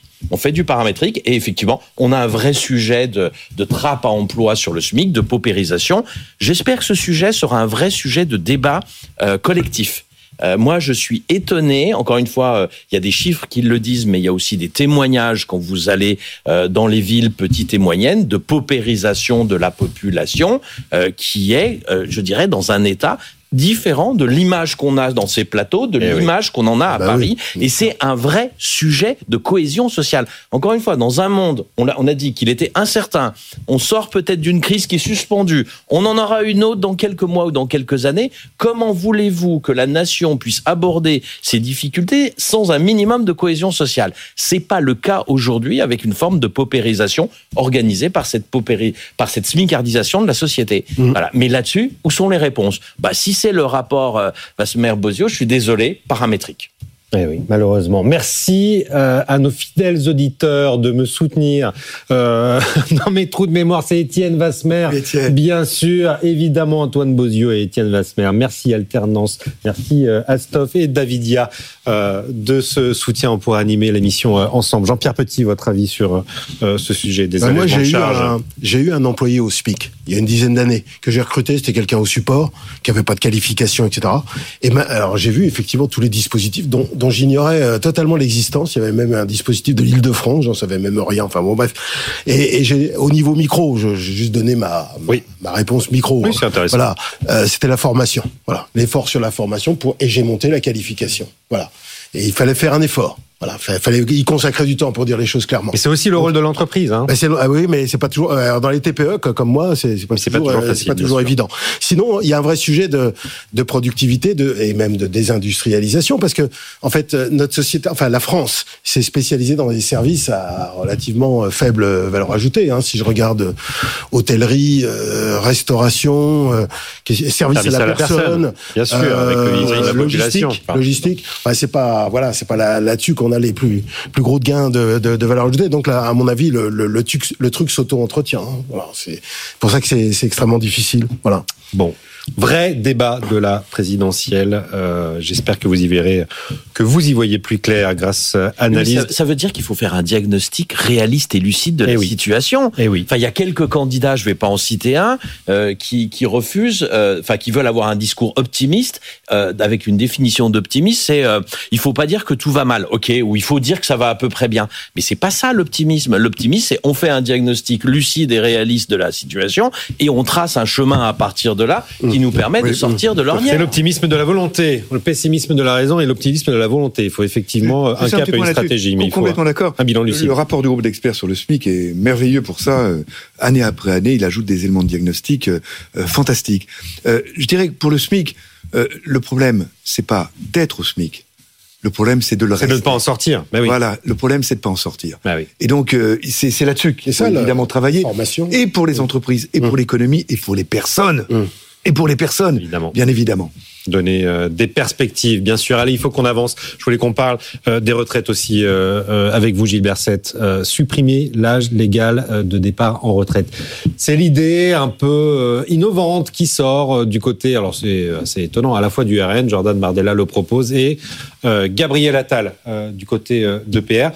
Et effectivement, on a un vrai sujet de trappe à emploi sur le SMIC, de paupérisation. J'espère que ce sujet sera un vrai sujet de débat collectif. Moi, je suis étonné. Encore une fois, il y a des chiffres qui le disent, mais il y a aussi des témoignages quand vous allez dans les villes petites et moyennes de paupérisation de la population qui est, je dirais, dans un état différent de l'image qu'on a dans ces plateaux, de l'image qu'on en a à Paris. Oui. Et c'est un vrai sujet de cohésion sociale. Encore une fois, dans un monde, on a dit qu'il était incertain, on sort peut-être d'une crise qui est suspendue, on en aura une autre dans quelques mois ou dans quelques années. Comment voulez-vous que la nation puisse aborder ces difficultés sans un minimum de cohésion sociale ? C'est pas le cas aujourd'hui avec une forme de paupérisation organisée par cette smicardisation de la société. Voilà. Mais là-dessus, où sont les réponses ? Si c'est le rapport Wasmer-Bozio, je suis désolé, paramétrique. Eh oui, malheureusement. Merci à nos fidèles auditeurs de me soutenir dans mes trous de mémoire. C'est Étienne Wasmer, bien sûr, évidemment Antoine Bozio et Étienne Wasmer. Merci Alternance, merci Astolphe et Davidia de ce soutien. On pourra animer l'émission ensemble. Jean-Pierre Petit, votre avis sur ce sujet des allègements de charges ? J'ai eu un employé au SMIC il y a une dizaine d'années que j'ai recruté. C'était quelqu'un au support qui avait pas de qualification, etc. Et alors j'ai vu effectivement tous les dispositifs dont j'ignorais totalement l'existence. Il y avait même un dispositif de l'Île-de-France, j'en savais même rien. Enfin bon, bref. Et j'ai, au niveau micro, j'ai juste donné ma réponse micro. Oui, c'est intéressant. Voilà, c'était la formation. Voilà, l'effort sur la formation et j'ai monté la qualification. Voilà. Et il fallait faire un effort. Voilà, fallait y consacrer du temps pour dire les choses clairement. Et c'est aussi le rôle de l'entreprise, hein. Oui, mais c'est pas toujours dans les TPE comme moi, c'est pas toujours évident. Sinon, il y a un vrai sujet de productivité et même de désindustrialisation, parce que en fait notre société, la France, s'est spécialisée dans des services à relativement faible valeur ajoutée. Si je regarde hôtellerie, restauration, services à la personne, bien sûr, avec logistique. C'est pas là-dessus qu'on a les plus gros gains de valeur ajoutée. Donc là, à mon avis, le truc s'auto-entretient. Voilà, c'est pour ça que c'est extrêmement difficile. Voilà. Bon. Vrai débat de la présidentielle. J'espère que vous y voyez plus clair grâce à analyse. Ça veut dire qu'il faut faire un diagnostic réaliste et lucide de la situation. Oui. Il y a quelques candidats, je vais pas en citer un, qui refusent, qui veulent avoir un discours optimiste, avec une définition d'optimisme, c'est il faut pas dire que tout va mal, ok, ou il faut dire que ça va à peu près bien. Mais c'est pas ça l'optimisme. L'optimisme, c'est on fait un diagnostic lucide et réaliste de la situation et on trace un chemin à partir de là qui nous permet de sortir de l'ornière. C'est l'optimisme de la volonté, le pessimisme de la raison et l'optimisme de la volonté. Il faut effectivement un cap et une stratégie. Mais il faut complètement d'accord. Un bilan lucide. Le rapport du groupe d'experts sur le SMIC est merveilleux pour ça. Année après année, il ajoute des éléments de diagnostic fantastiques. Je dirais que pour le SMIC, le problème, c'est pas d'être au SMIC. Le problème, c'est de le rester. C'est de ne pas en sortir. Ben oui. Voilà, le problème, c'est de ne pas en sortir. Ben oui. Et donc, c'est là-dessus qu'il faut évidemment travailler. Formation. Et pour les entreprises, et pour l'économie, et pour les personnes. Et pour les personnes, bien évidemment. Donner des perspectives, bien sûr. Allez, il faut qu'on avance. Je voulais qu'on parle des retraites aussi avec vous, Gilles Berset. Supprimer l'âge légal de départ en retraite. C'est l'idée un peu innovante qui sort du côté, alors c'est assez étonnant, à la fois du RN, Jordan Bardella le propose, et Gabriel Attal du côté de PR.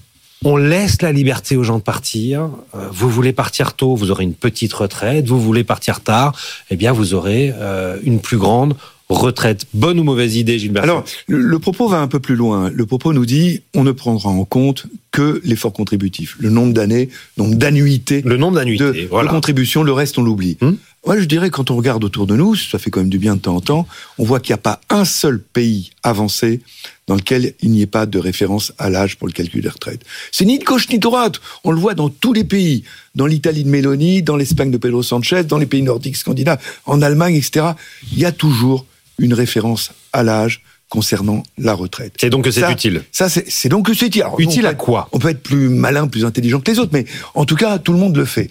On laisse la liberté aux gens de partir. Vous voulez partir tôt, vous aurez une petite retraite. Vous voulez partir tard, eh bien vous aurez une plus grande retraite. Bonne ou mauvaise idée, Gilles Berset ? Alors, le propos va un peu plus loin. Le propos nous dit, on ne prendra en compte que l'effort contributif, le nombre d'années, nombre d'annuités, de contribution, le reste on l'oublie. Moi, je dirais, quand on regarde autour de nous, ça fait quand même du bien de temps en temps, on voit qu'il n'y a pas un seul pays avancé dans lequel il n'y ait pas de référence à l'âge pour le calcul des retraites. C'est ni de gauche ni de droite. On le voit dans tous les pays. Dans l'Italie de Meloni, dans l'Espagne de Pedro Sanchez, dans les pays nordiques scandinaves, en Allemagne, etc. Il y a toujours une référence à l'âge concernant la retraite. C'est donc que c'est utile. C'est donc que c'est utile. Alors, utile à quoi ? On peut être plus malin, plus intelligent que les autres, mais en tout cas, tout le monde le fait.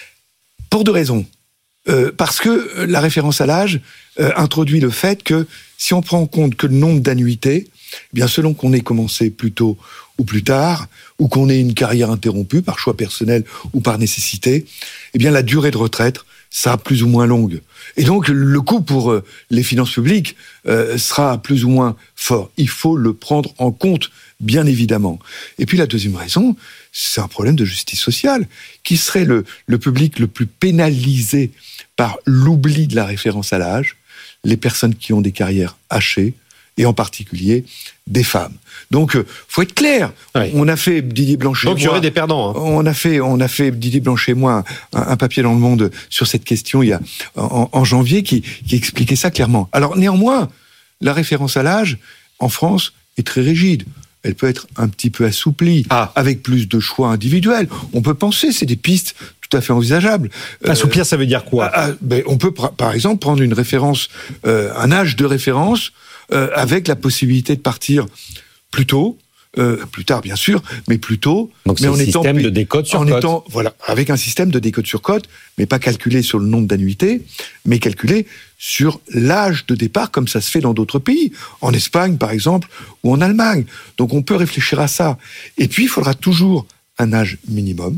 Pour deux raisons. Parce que la référence à l'âge introduit le fait que si on prend en compte que le nombre d'annuités, eh bien selon qu'on ait commencé plus tôt ou plus tard, ou qu'on ait une carrière interrompue par choix personnel ou par nécessité, eh bien la durée de retraite sera plus ou moins longue. Et donc le coût pour les finances publiques sera plus ou moins fort. Il faut le prendre en compte, bien évidemment. Et puis la deuxième raison, c'est un problème de justice sociale. Qui serait le public le plus pénalisé par l'oubli de la référence à l'âge ? Les personnes qui ont des carrières hachées, et en particulier des femmes. Donc, faut être clair. Oui. On a fait Didier Blanchet. Donc, il y aurait des perdants. Hein. On a fait Didier Blanchet et moi un papier dans Le Monde sur cette question il y a en janvier qui expliquait ça clairement. Alors, néanmoins, la référence à l'âge en France est très rigide. Elle peut être un petit peu assouplie, avec plus de choix individuels. On peut penser, c'est des pistes tout à fait envisageables. Assouplir, ça veut dire quoi ? On peut, par exemple, prendre une référence, un âge de référence, avec la possibilité de partir plus tôt, plus tard bien sûr, mais plus tôt. Donc c'est un système de décote sur cote. Voilà, avec un système de décote sur cote, mais pas calculé sur le nombre d'annuités, mais calculé sur l'âge de départ, comme ça se fait dans d'autres pays, en Espagne par exemple, ou en Allemagne. Donc on peut réfléchir à ça. Et puis il faudra toujours un âge minimum.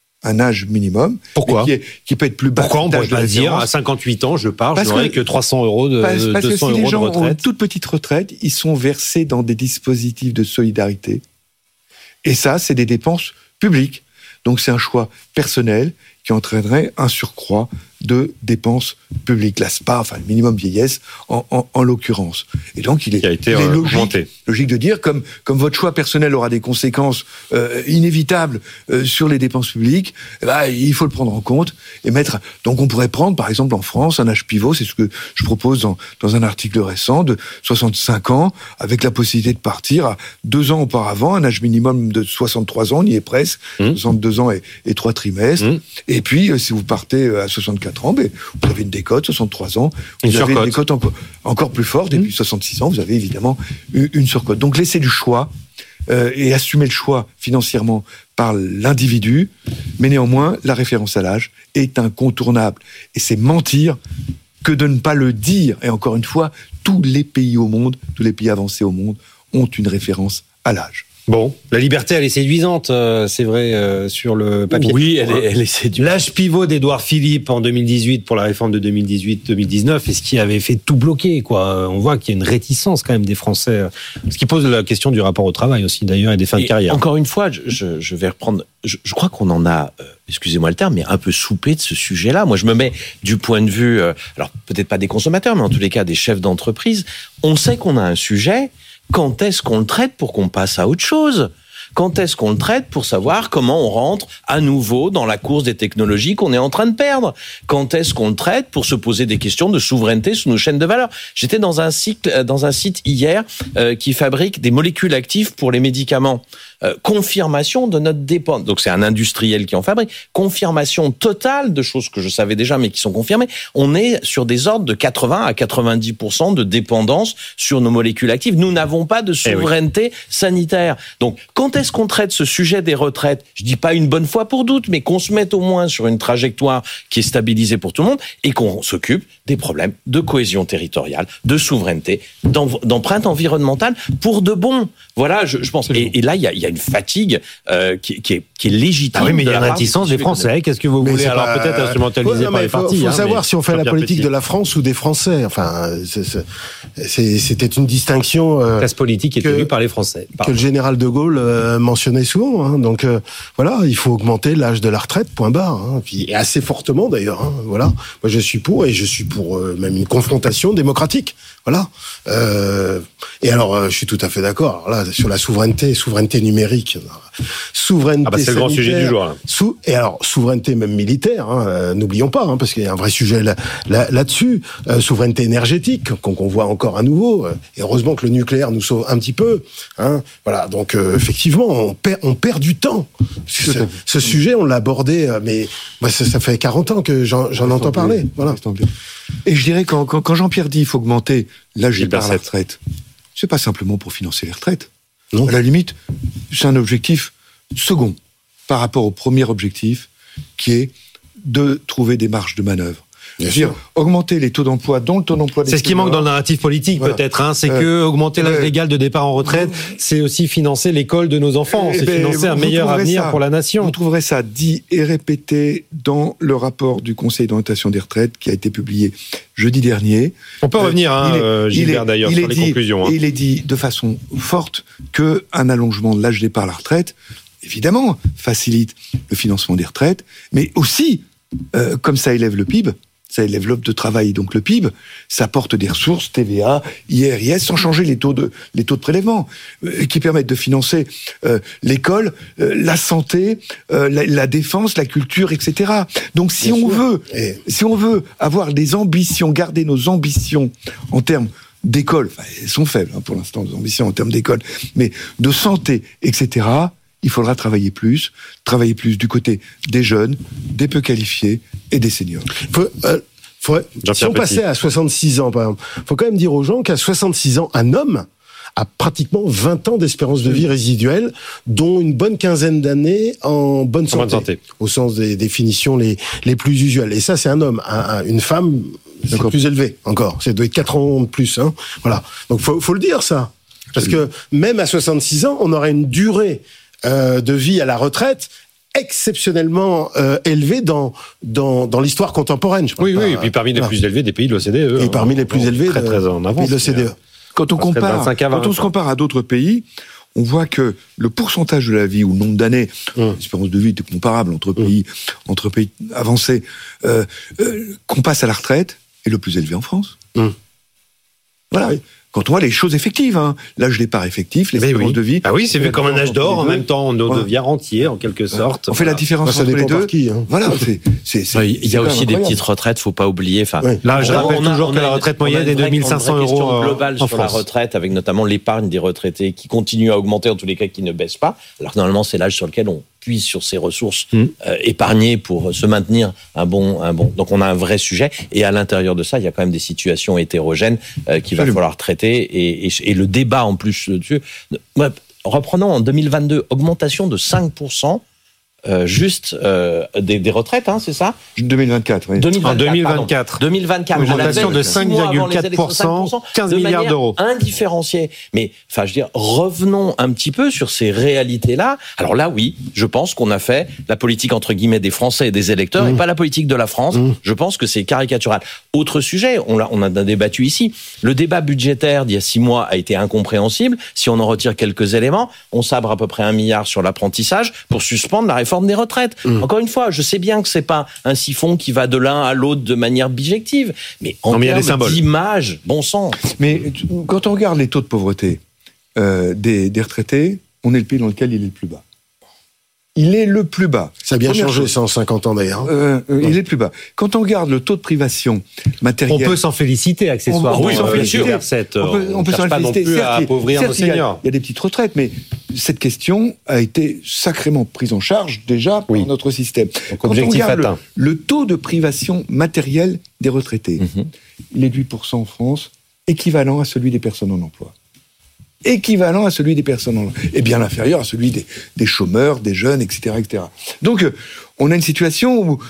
Pourquoi ? Qui peut être plus bas. Pourquoi on ne pourrait pas dire à 58 ans, je pars, je n'aurai que 300 euros de retraite. Parce que si les gens ont une toute petite retraite, ils sont versés dans des dispositifs de solidarité. Et ça, c'est des dépenses publiques. Donc c'est un choix personnel qui entraînerait un surcroît de dépenses publiques, la SPA, enfin le minimum vieillesse en l'occurrence. Et donc il est logique de dire, comme votre choix personnel aura des conséquences inévitables sur les dépenses publiques, il faut le prendre en compte et mettre. Donc on pourrait prendre par exemple en France un âge pivot, c'est ce que je propose dans un article récent, de 65 ans, avec la possibilité de partir à 2 ans auparavant, un âge minimum de 63 ans, on y est presque, 62 ans et 3 trimestres. Et puis si vous partez à 64 ans, vous avez une décote, 63 ans, vous avez une décote encore plus forte, et puis 66 ans, vous avez évidemment une surcote. Donc laisser du choix et assumer le choix financièrement par l'individu, mais néanmoins, la référence à l'âge est incontournable. Et c'est mentir que de ne pas le dire. Et encore une fois, tous les pays au monde, tous les pays avancés au monde ont une référence à l'âge. Bon, la liberté, elle est séduisante, c'est vrai, sur le papier. Oui, elle est séduisante. L'âge pivot d'Édouard Philippe en 2018 pour la réforme de 2018-2019, et ce qui avait fait tout bloquer, quoi. On voit qu'il y a une réticence quand même des Français, ce qui pose la question du rapport au travail aussi, d'ailleurs, et des fins de carrière. Encore une fois, je vais reprendre. Je crois qu'on en a, excusez-moi le terme, mais un peu soupé de ce sujet-là. Moi, je me mets du point de vue, alors peut-être pas des consommateurs, mais en tous les cas des chefs d'entreprise. On sait qu'on a un sujet. Quand est-ce qu'on le traite pour qu'on passe à autre chose ? Quand est-ce qu'on le traite pour savoir comment on rentre à nouveau dans la course des technologies qu'on est en train de perdre? Quand est-ce qu'on le traite pour se poser des questions de souveraineté sur nos chaînes de valeur? J'étais dans un site hier qui fabrique des molécules actives pour les médicaments. Confirmation de notre dépendance. Donc c'est un industriel qui en fabrique. Confirmation totale de choses que je savais déjà mais qui sont confirmées. On est sur des ordres de 80 à 90% de dépendance sur nos molécules actives. Nous n'avons pas de souveraineté sanitaire. Donc quand est-ce qu'on traite ce sujet des retraites? Je dis pas une bonne fois pour toutes, mais qu'on se mette au moins sur une trajectoire qui est stabilisée pour tout le monde et qu'on s'occupe des problèmes de cohésion territoriale, de souveraineté, d'empreinte environnementale pour de bon. Voilà, je pense. Et là, il y a une fatigue qui est légitime. Ah oui, mais il y a une réticence des Français. Qu'est-ce que vous voulez? Alors peut-être instrumentaliser par les partis. Il faut savoir si on fait la politique de la France ou des Français. Enfin, c'était une distinction. La classe politique est élue par les Français. Que le général de Gaulle mentionnait souvent. Hein. Donc voilà, il faut augmenter l'âge de la retraite, point barre. Hein. Puis assez fortement d'ailleurs. Hein. Voilà, moi je suis pour même une confrontation démocratique. Voilà. Et alors, je suis tout à fait d'accord. Alors là, sur la souveraineté numérique, souveraineté c'est le grand sujet du jour. Là. Et alors, souveraineté même militaire, hein, n'oublions pas, hein, parce qu'il y a un vrai sujet là-dessus. Souveraineté énergétique, qu'on voit encore à nouveau. Et heureusement que le nucléaire nous sauve un petit peu. Hein. Voilà. Donc, effectivement, on perd du temps. Ce sujet, on l'a abordé, mais ça fait 40 ans que j'en entends parler. Voilà. Et je dirais, quand Jean-Pierre dit qu'il faut augmenter l'âge départ à la retraite, c'est pas simplement pour financer les retraites. Non. À la limite, c'est un objectif second par rapport au premier objectif qui est de trouver des marges de manœuvre. C'est-à-dire augmenter les taux d'emploi, dont le taux d'emploi des C'est ce qui manque dans le narratif politique, voilà. Peut-être. Hein, c'est que augmenter l'âge légal de départ en retraite, c'est aussi financer l'école de nos enfants. C'est financer un meilleur avenir pour la nation. Vous trouverez ça dit et répété dans le rapport du Conseil d'orientation des retraites qui a été publié jeudi dernier. On peut revenir, Gilbert, d'ailleurs, sur les conclusions. Et il est dit de façon forte qu'un allongement de l'âge départ à la retraite, évidemment, facilite le financement des retraites, mais aussi, comme ça élève le PIB, ça élève l'offre de travail, donc le PIB, ça apporte des ressources, TVA, IRIS, sans changer les taux de prélèvement, qui permettent de financer l'école, la santé, la défense, la culture, etc. Donc si on veut avoir des ambitions, garder nos ambitions en termes d'école, enfin, elles sont faibles pour l'instant, nos ambitions en termes d'école, mais de santé, etc., il faudra travailler plus du côté des jeunes, des peu qualifiés et des seniors. Si on passait à 66 ans, par exemple, il faut quand même dire aux gens qu'à 66 ans, un homme a pratiquement 20 ans d'espérance de vie résiduelle, dont une bonne quinzaine d'années en bonne santé. Au sens des définitions les plus usuelles. Et ça, c'est un homme. Une femme, c'est plus élevé encore. Ça doit être 4 ans de plus. Hein. Voilà. Donc, faut le dire, ça. Parce que même à 66 ans, on aurait une durée de vie à la retraite exceptionnellement élevée dans l'histoire contemporaine. Oui, et puis parmi les plus élevés des pays de l'OCDE. Et parmi les plus élevés très en avance, de l'OCDE. Quand on se compare à d'autres pays, on voit que le pourcentage de la vie ou le nombre d'années, l'espérance de vie est comparable entre pays avancés, qu'on passe à la retraite est le plus élevé en France. Voilà. Oui. Quand on voit les choses effectives, l'âge départ effectif, l'espérance de vie. Ah oui, c'est vu comme un âge d'or, en même temps, on devient rentier, en quelque sorte. On fait la différence entre les deux. Voilà, il y a aussi des petites retraites, faut pas oublier. Là, je rappelle toujours que la retraite moyenne est de 2 500 euros globale sur la retraite, avec notamment l'épargne des retraités qui continue à augmenter, en tous les cas, qui ne baisse pas. Alors que normalement, c'est l'âge sur lequel on puise sur ses ressources épargnées pour se maintenir un bon. Donc, on a un vrai sujet. Et à l'intérieur de ça, il y a quand même des situations hétérogènes qu'il va falloir traiter. Et le débat, en plus, dessus. Reprenons en 2022, augmentation de 5%. Des retraites, c'est ça? 2024, oui. 2024. 2024. Augmentation de 5,4%, 15 milliards d'euros. Indifférenciée. Mais, revenons un petit peu sur ces réalités-là. Alors là, oui, je pense qu'on a fait la politique, entre guillemets, des Français et des électeurs, et pas la politique de la France. Je pense que c'est caricatural. Autre sujet, on a débattu ici. Le débat budgétaire d'il y a 6 mois a été incompréhensible. Si on en retire quelques éléments, on sabre à peu près 1 milliard sur l'apprentissage pour suspendre la réforme des retraites. Encore une fois, je sais bien que c'est pas un siphon qui va de l'un à l'autre de manière bijective, mais en termes d'image, bon sang. Mais quand on regarde les taux de pauvreté des retraités, on est le pays dans lequel il est le plus bas. Il est le plus bas. Ça a bien changé, ça, en 50 ans d'ailleurs. Il est le plus bas. Quand on regarde le taux de privation matérielle... On peut s'en féliciter, accessoirement. Oui, bien sûr. On peut s'en pas non féliciter. plus à appauvrir nos seniors. Il y a des petites retraites, mais cette question a été sacrément prise en charge déjà par notre système. Donc, quand objectif on regarde atteint. le taux de privation matérielle des retraités, il est de 8% en France, équivalent à celui des personnes en emploi. Équivalent à celui des personnes en emploi. Et bien inférieur à celui des chômeurs, des jeunes, etc., etc. Donc, on a une situation où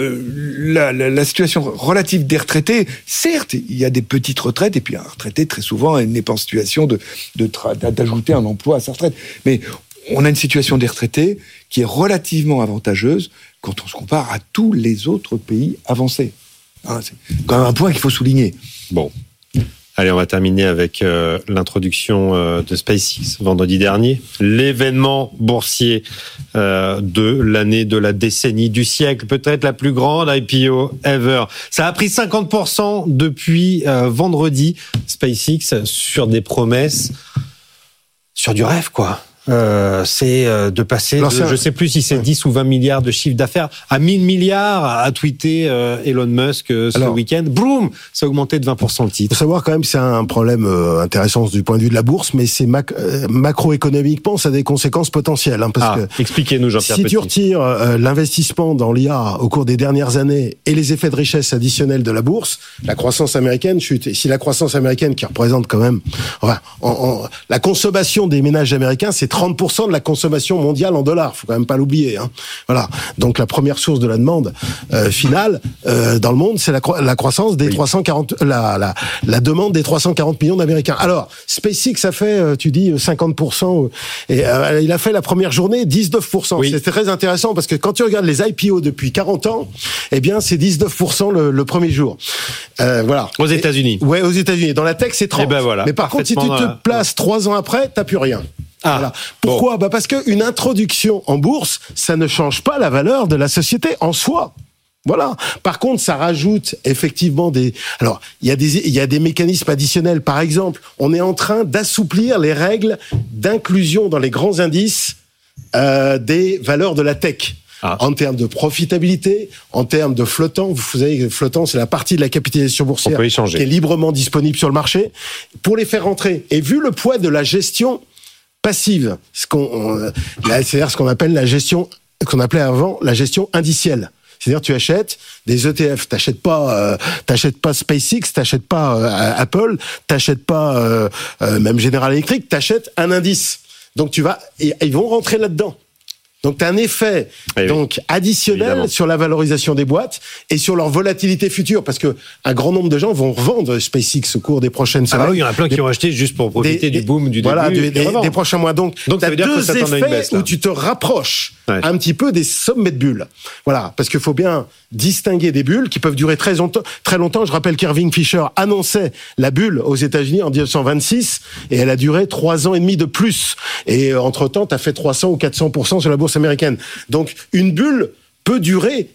la situation relative des retraités, certes, il y a des petites retraites, et puis un retraité, très souvent, n'est pas en situation d'ajouter un emploi à sa retraite. Mais on a une situation des retraités qui est relativement avantageuse quand on se compare à tous les autres pays avancés. C'est quand même un point qu'il faut souligner. Bon. Allez, on va terminer avec l'introduction de SpaceX vendredi dernier. L'événement boursier de l'année, de la décennie, du siècle, peut-être la plus grande IPO ever. Ça a pris 50% depuis vendredi, SpaceX, sur des promesses, sur du rêve, quoi. C'est de passer de, je sais plus si c'est 10 ou 20 milliards de chiffre d'affaires à 1000 milliards, a tweeté Elon Musk ce week-end. Boum, ça a augmenté de 20% le titre. Il faut savoir quand même que c'est un problème intéressant du point de vue de la bourse, mais c'est macroéconomiquement, ça a des conséquences potentielles. Parce que expliquez-nous, Jean-Pierre Si Petit. tu retires l'investissement dans l'IA au cours des dernières années et les effets de richesse additionnels de la bourse, la croissance américaine chute. Et si la croissance américaine, qui représente quand même... la consommation des ménages américains, c'est 30% de la consommation mondiale en dollars. Faut quand même pas l'oublier. Voilà. Donc la première source de la demande finale dans le monde, c'est la croissance des 340, la demande des 340 millions d'Américains. Alors SpaceX a fait, tu dis 50%, et il a fait la première journée 19%. Oui. C'est très intéressant parce que quand tu regardes les IPO depuis 40 ans, eh bien c'est 19% le premier jour. Voilà. Aux États-Unis. Ouais, aux États-Unis. Dans la tech, c'est 30. Voilà. Mais par contre, si tu te places 3 ans après, t'as plus rien. Voilà. Pourquoi ? Parce qu'une introduction en bourse, ça ne change pas la valeur de la société en soi. Voilà. Par contre, ça rajoute effectivement Alors, il y a des mécanismes additionnels. Par exemple, on est en train d'assouplir les règles d'inclusion dans les grands indices des valeurs de la tech. En termes de profitabilité, en termes de flottant. Vous savez, flottant, c'est la partie de la capitalisation boursière qui est librement disponible sur le marché. Pour les faire rentrer. Et vu le poids de la gestion passive, c'est-à-dire ce qu'on appelle qu'on appelait avant la gestion indicielle. C'est-à-dire tu achètes des ETF, t'achètes pas SpaceX, t'achètes pas Apple, t'achètes pas même General Electric, t'achètes un indice. Donc ils vont rentrer là-dedans. Donc tu as un effet additionnel évidemment sur la valorisation des boîtes et sur leur volatilité future, parce que un grand nombre de gens vont revendre SpaceX au cours des prochaines semaines. Il y en a plein qui ont acheté juste pour profiter du boom du début. Des prochains mois. Donc tu as deux effets où tu te rapproches un petit peu des sommets de bulles. Voilà, parce qu'il faut bien distinguer des bulles qui peuvent durer très longtemps. Je rappelle qu'Irving Fisher annonçait la bulle aux États-Unis en 1926 et elle a duré 3 ans et demi de plus. Et entre-temps, tu as fait 300 ou 400% sur la bourse américaine. Donc, une bulle peut durer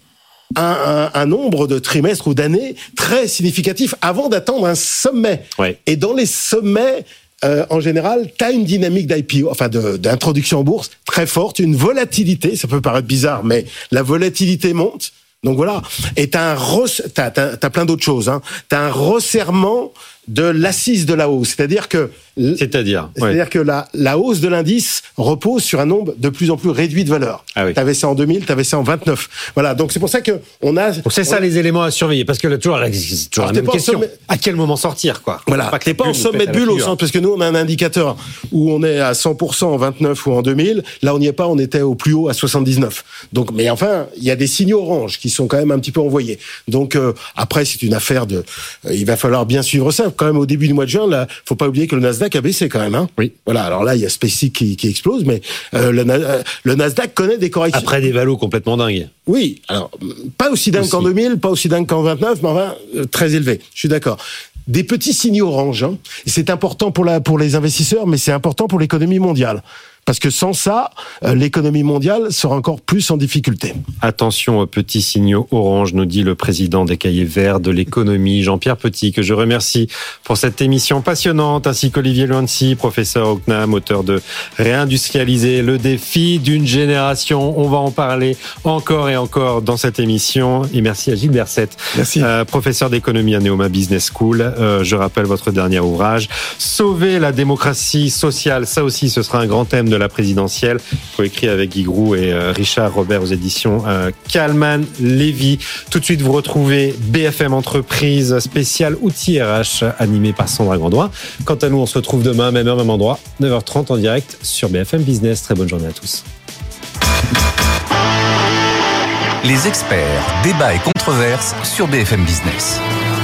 un nombre de trimestres ou d'années très significatif avant d'attendre un sommet. Et dans les sommets, en général, tu as une dynamique d'IPO, d'introduction en bourse très forte, une volatilité, ça peut paraître bizarre, mais la volatilité monte. Donc voilà, et t'as plein d'autres choses. T'as un resserrement de l'assise de la hausse, c'est-à-dire que la hausse de l'indice repose sur un nombre de plus en plus réduit de valeurs. T'avais ça en 2000, t'avais ça en 29. Voilà, donc c'est pour ça que on a. Donc c'est ça les éléments à surveiller, parce que là toujours la même question. À quel moment sortir, quoi. Voilà, t'es pas en sommet de bulle au sens, parce que nous on a un indicateur où on est à 100% en 29 ou en 2000. Là on n'y est pas, on était au plus haut à 79. Donc, mais enfin, il y a des signaux orange qui sont quand même un petit peu envoyés. Donc après c'est une affaire il va falloir bien suivre ça. Quand même au début du mois de juin, là, faut pas oublier que le Nasdaq a baissé quand même. Oui. Voilà. Alors là, il y a SpaceX qui explose, mais le Nasdaq connaît des corrections. Après des valos complètement dingues. Oui. Alors pas aussi dingue qu'en 2000, pas aussi dingue qu'en 29, mais enfin très élevé. Je suis d'accord. Des petits signaux orange. C'est important pour les investisseurs, mais c'est important pour l'économie mondiale. Parce que sans ça, l'économie mondiale sera encore plus en difficulté. Attention aux petits signaux orange, nous dit le président des Cahiers Verts de l'économie, Jean-Pierre Petit, que je remercie pour cette émission passionnante, ainsi qu'Olivier Luancy, professeur au CNAM, auteur de Réindustrialiser, le défi d'une génération. On va en parler encore et encore dans cette émission. Et merci à Gilles Berset, professeur d'économie à Neoma Business School. Je rappelle votre dernier ouvrage, Sauver la démocratie sociale. Ça aussi, ce sera un grand thème de la présidentielle, coécrit avec Guy Groux et Richard Robert aux éditions Kallman Lévy. Tout de suite, vous retrouvez BFM Entreprise spécial outils RH animé par Sandra Grandoin. Quant à nous, on se retrouve demain, même heure, même endroit, 9h30 en direct sur BFM Business. Très bonne journée à tous. Les experts, débats et controverses sur BFM Business.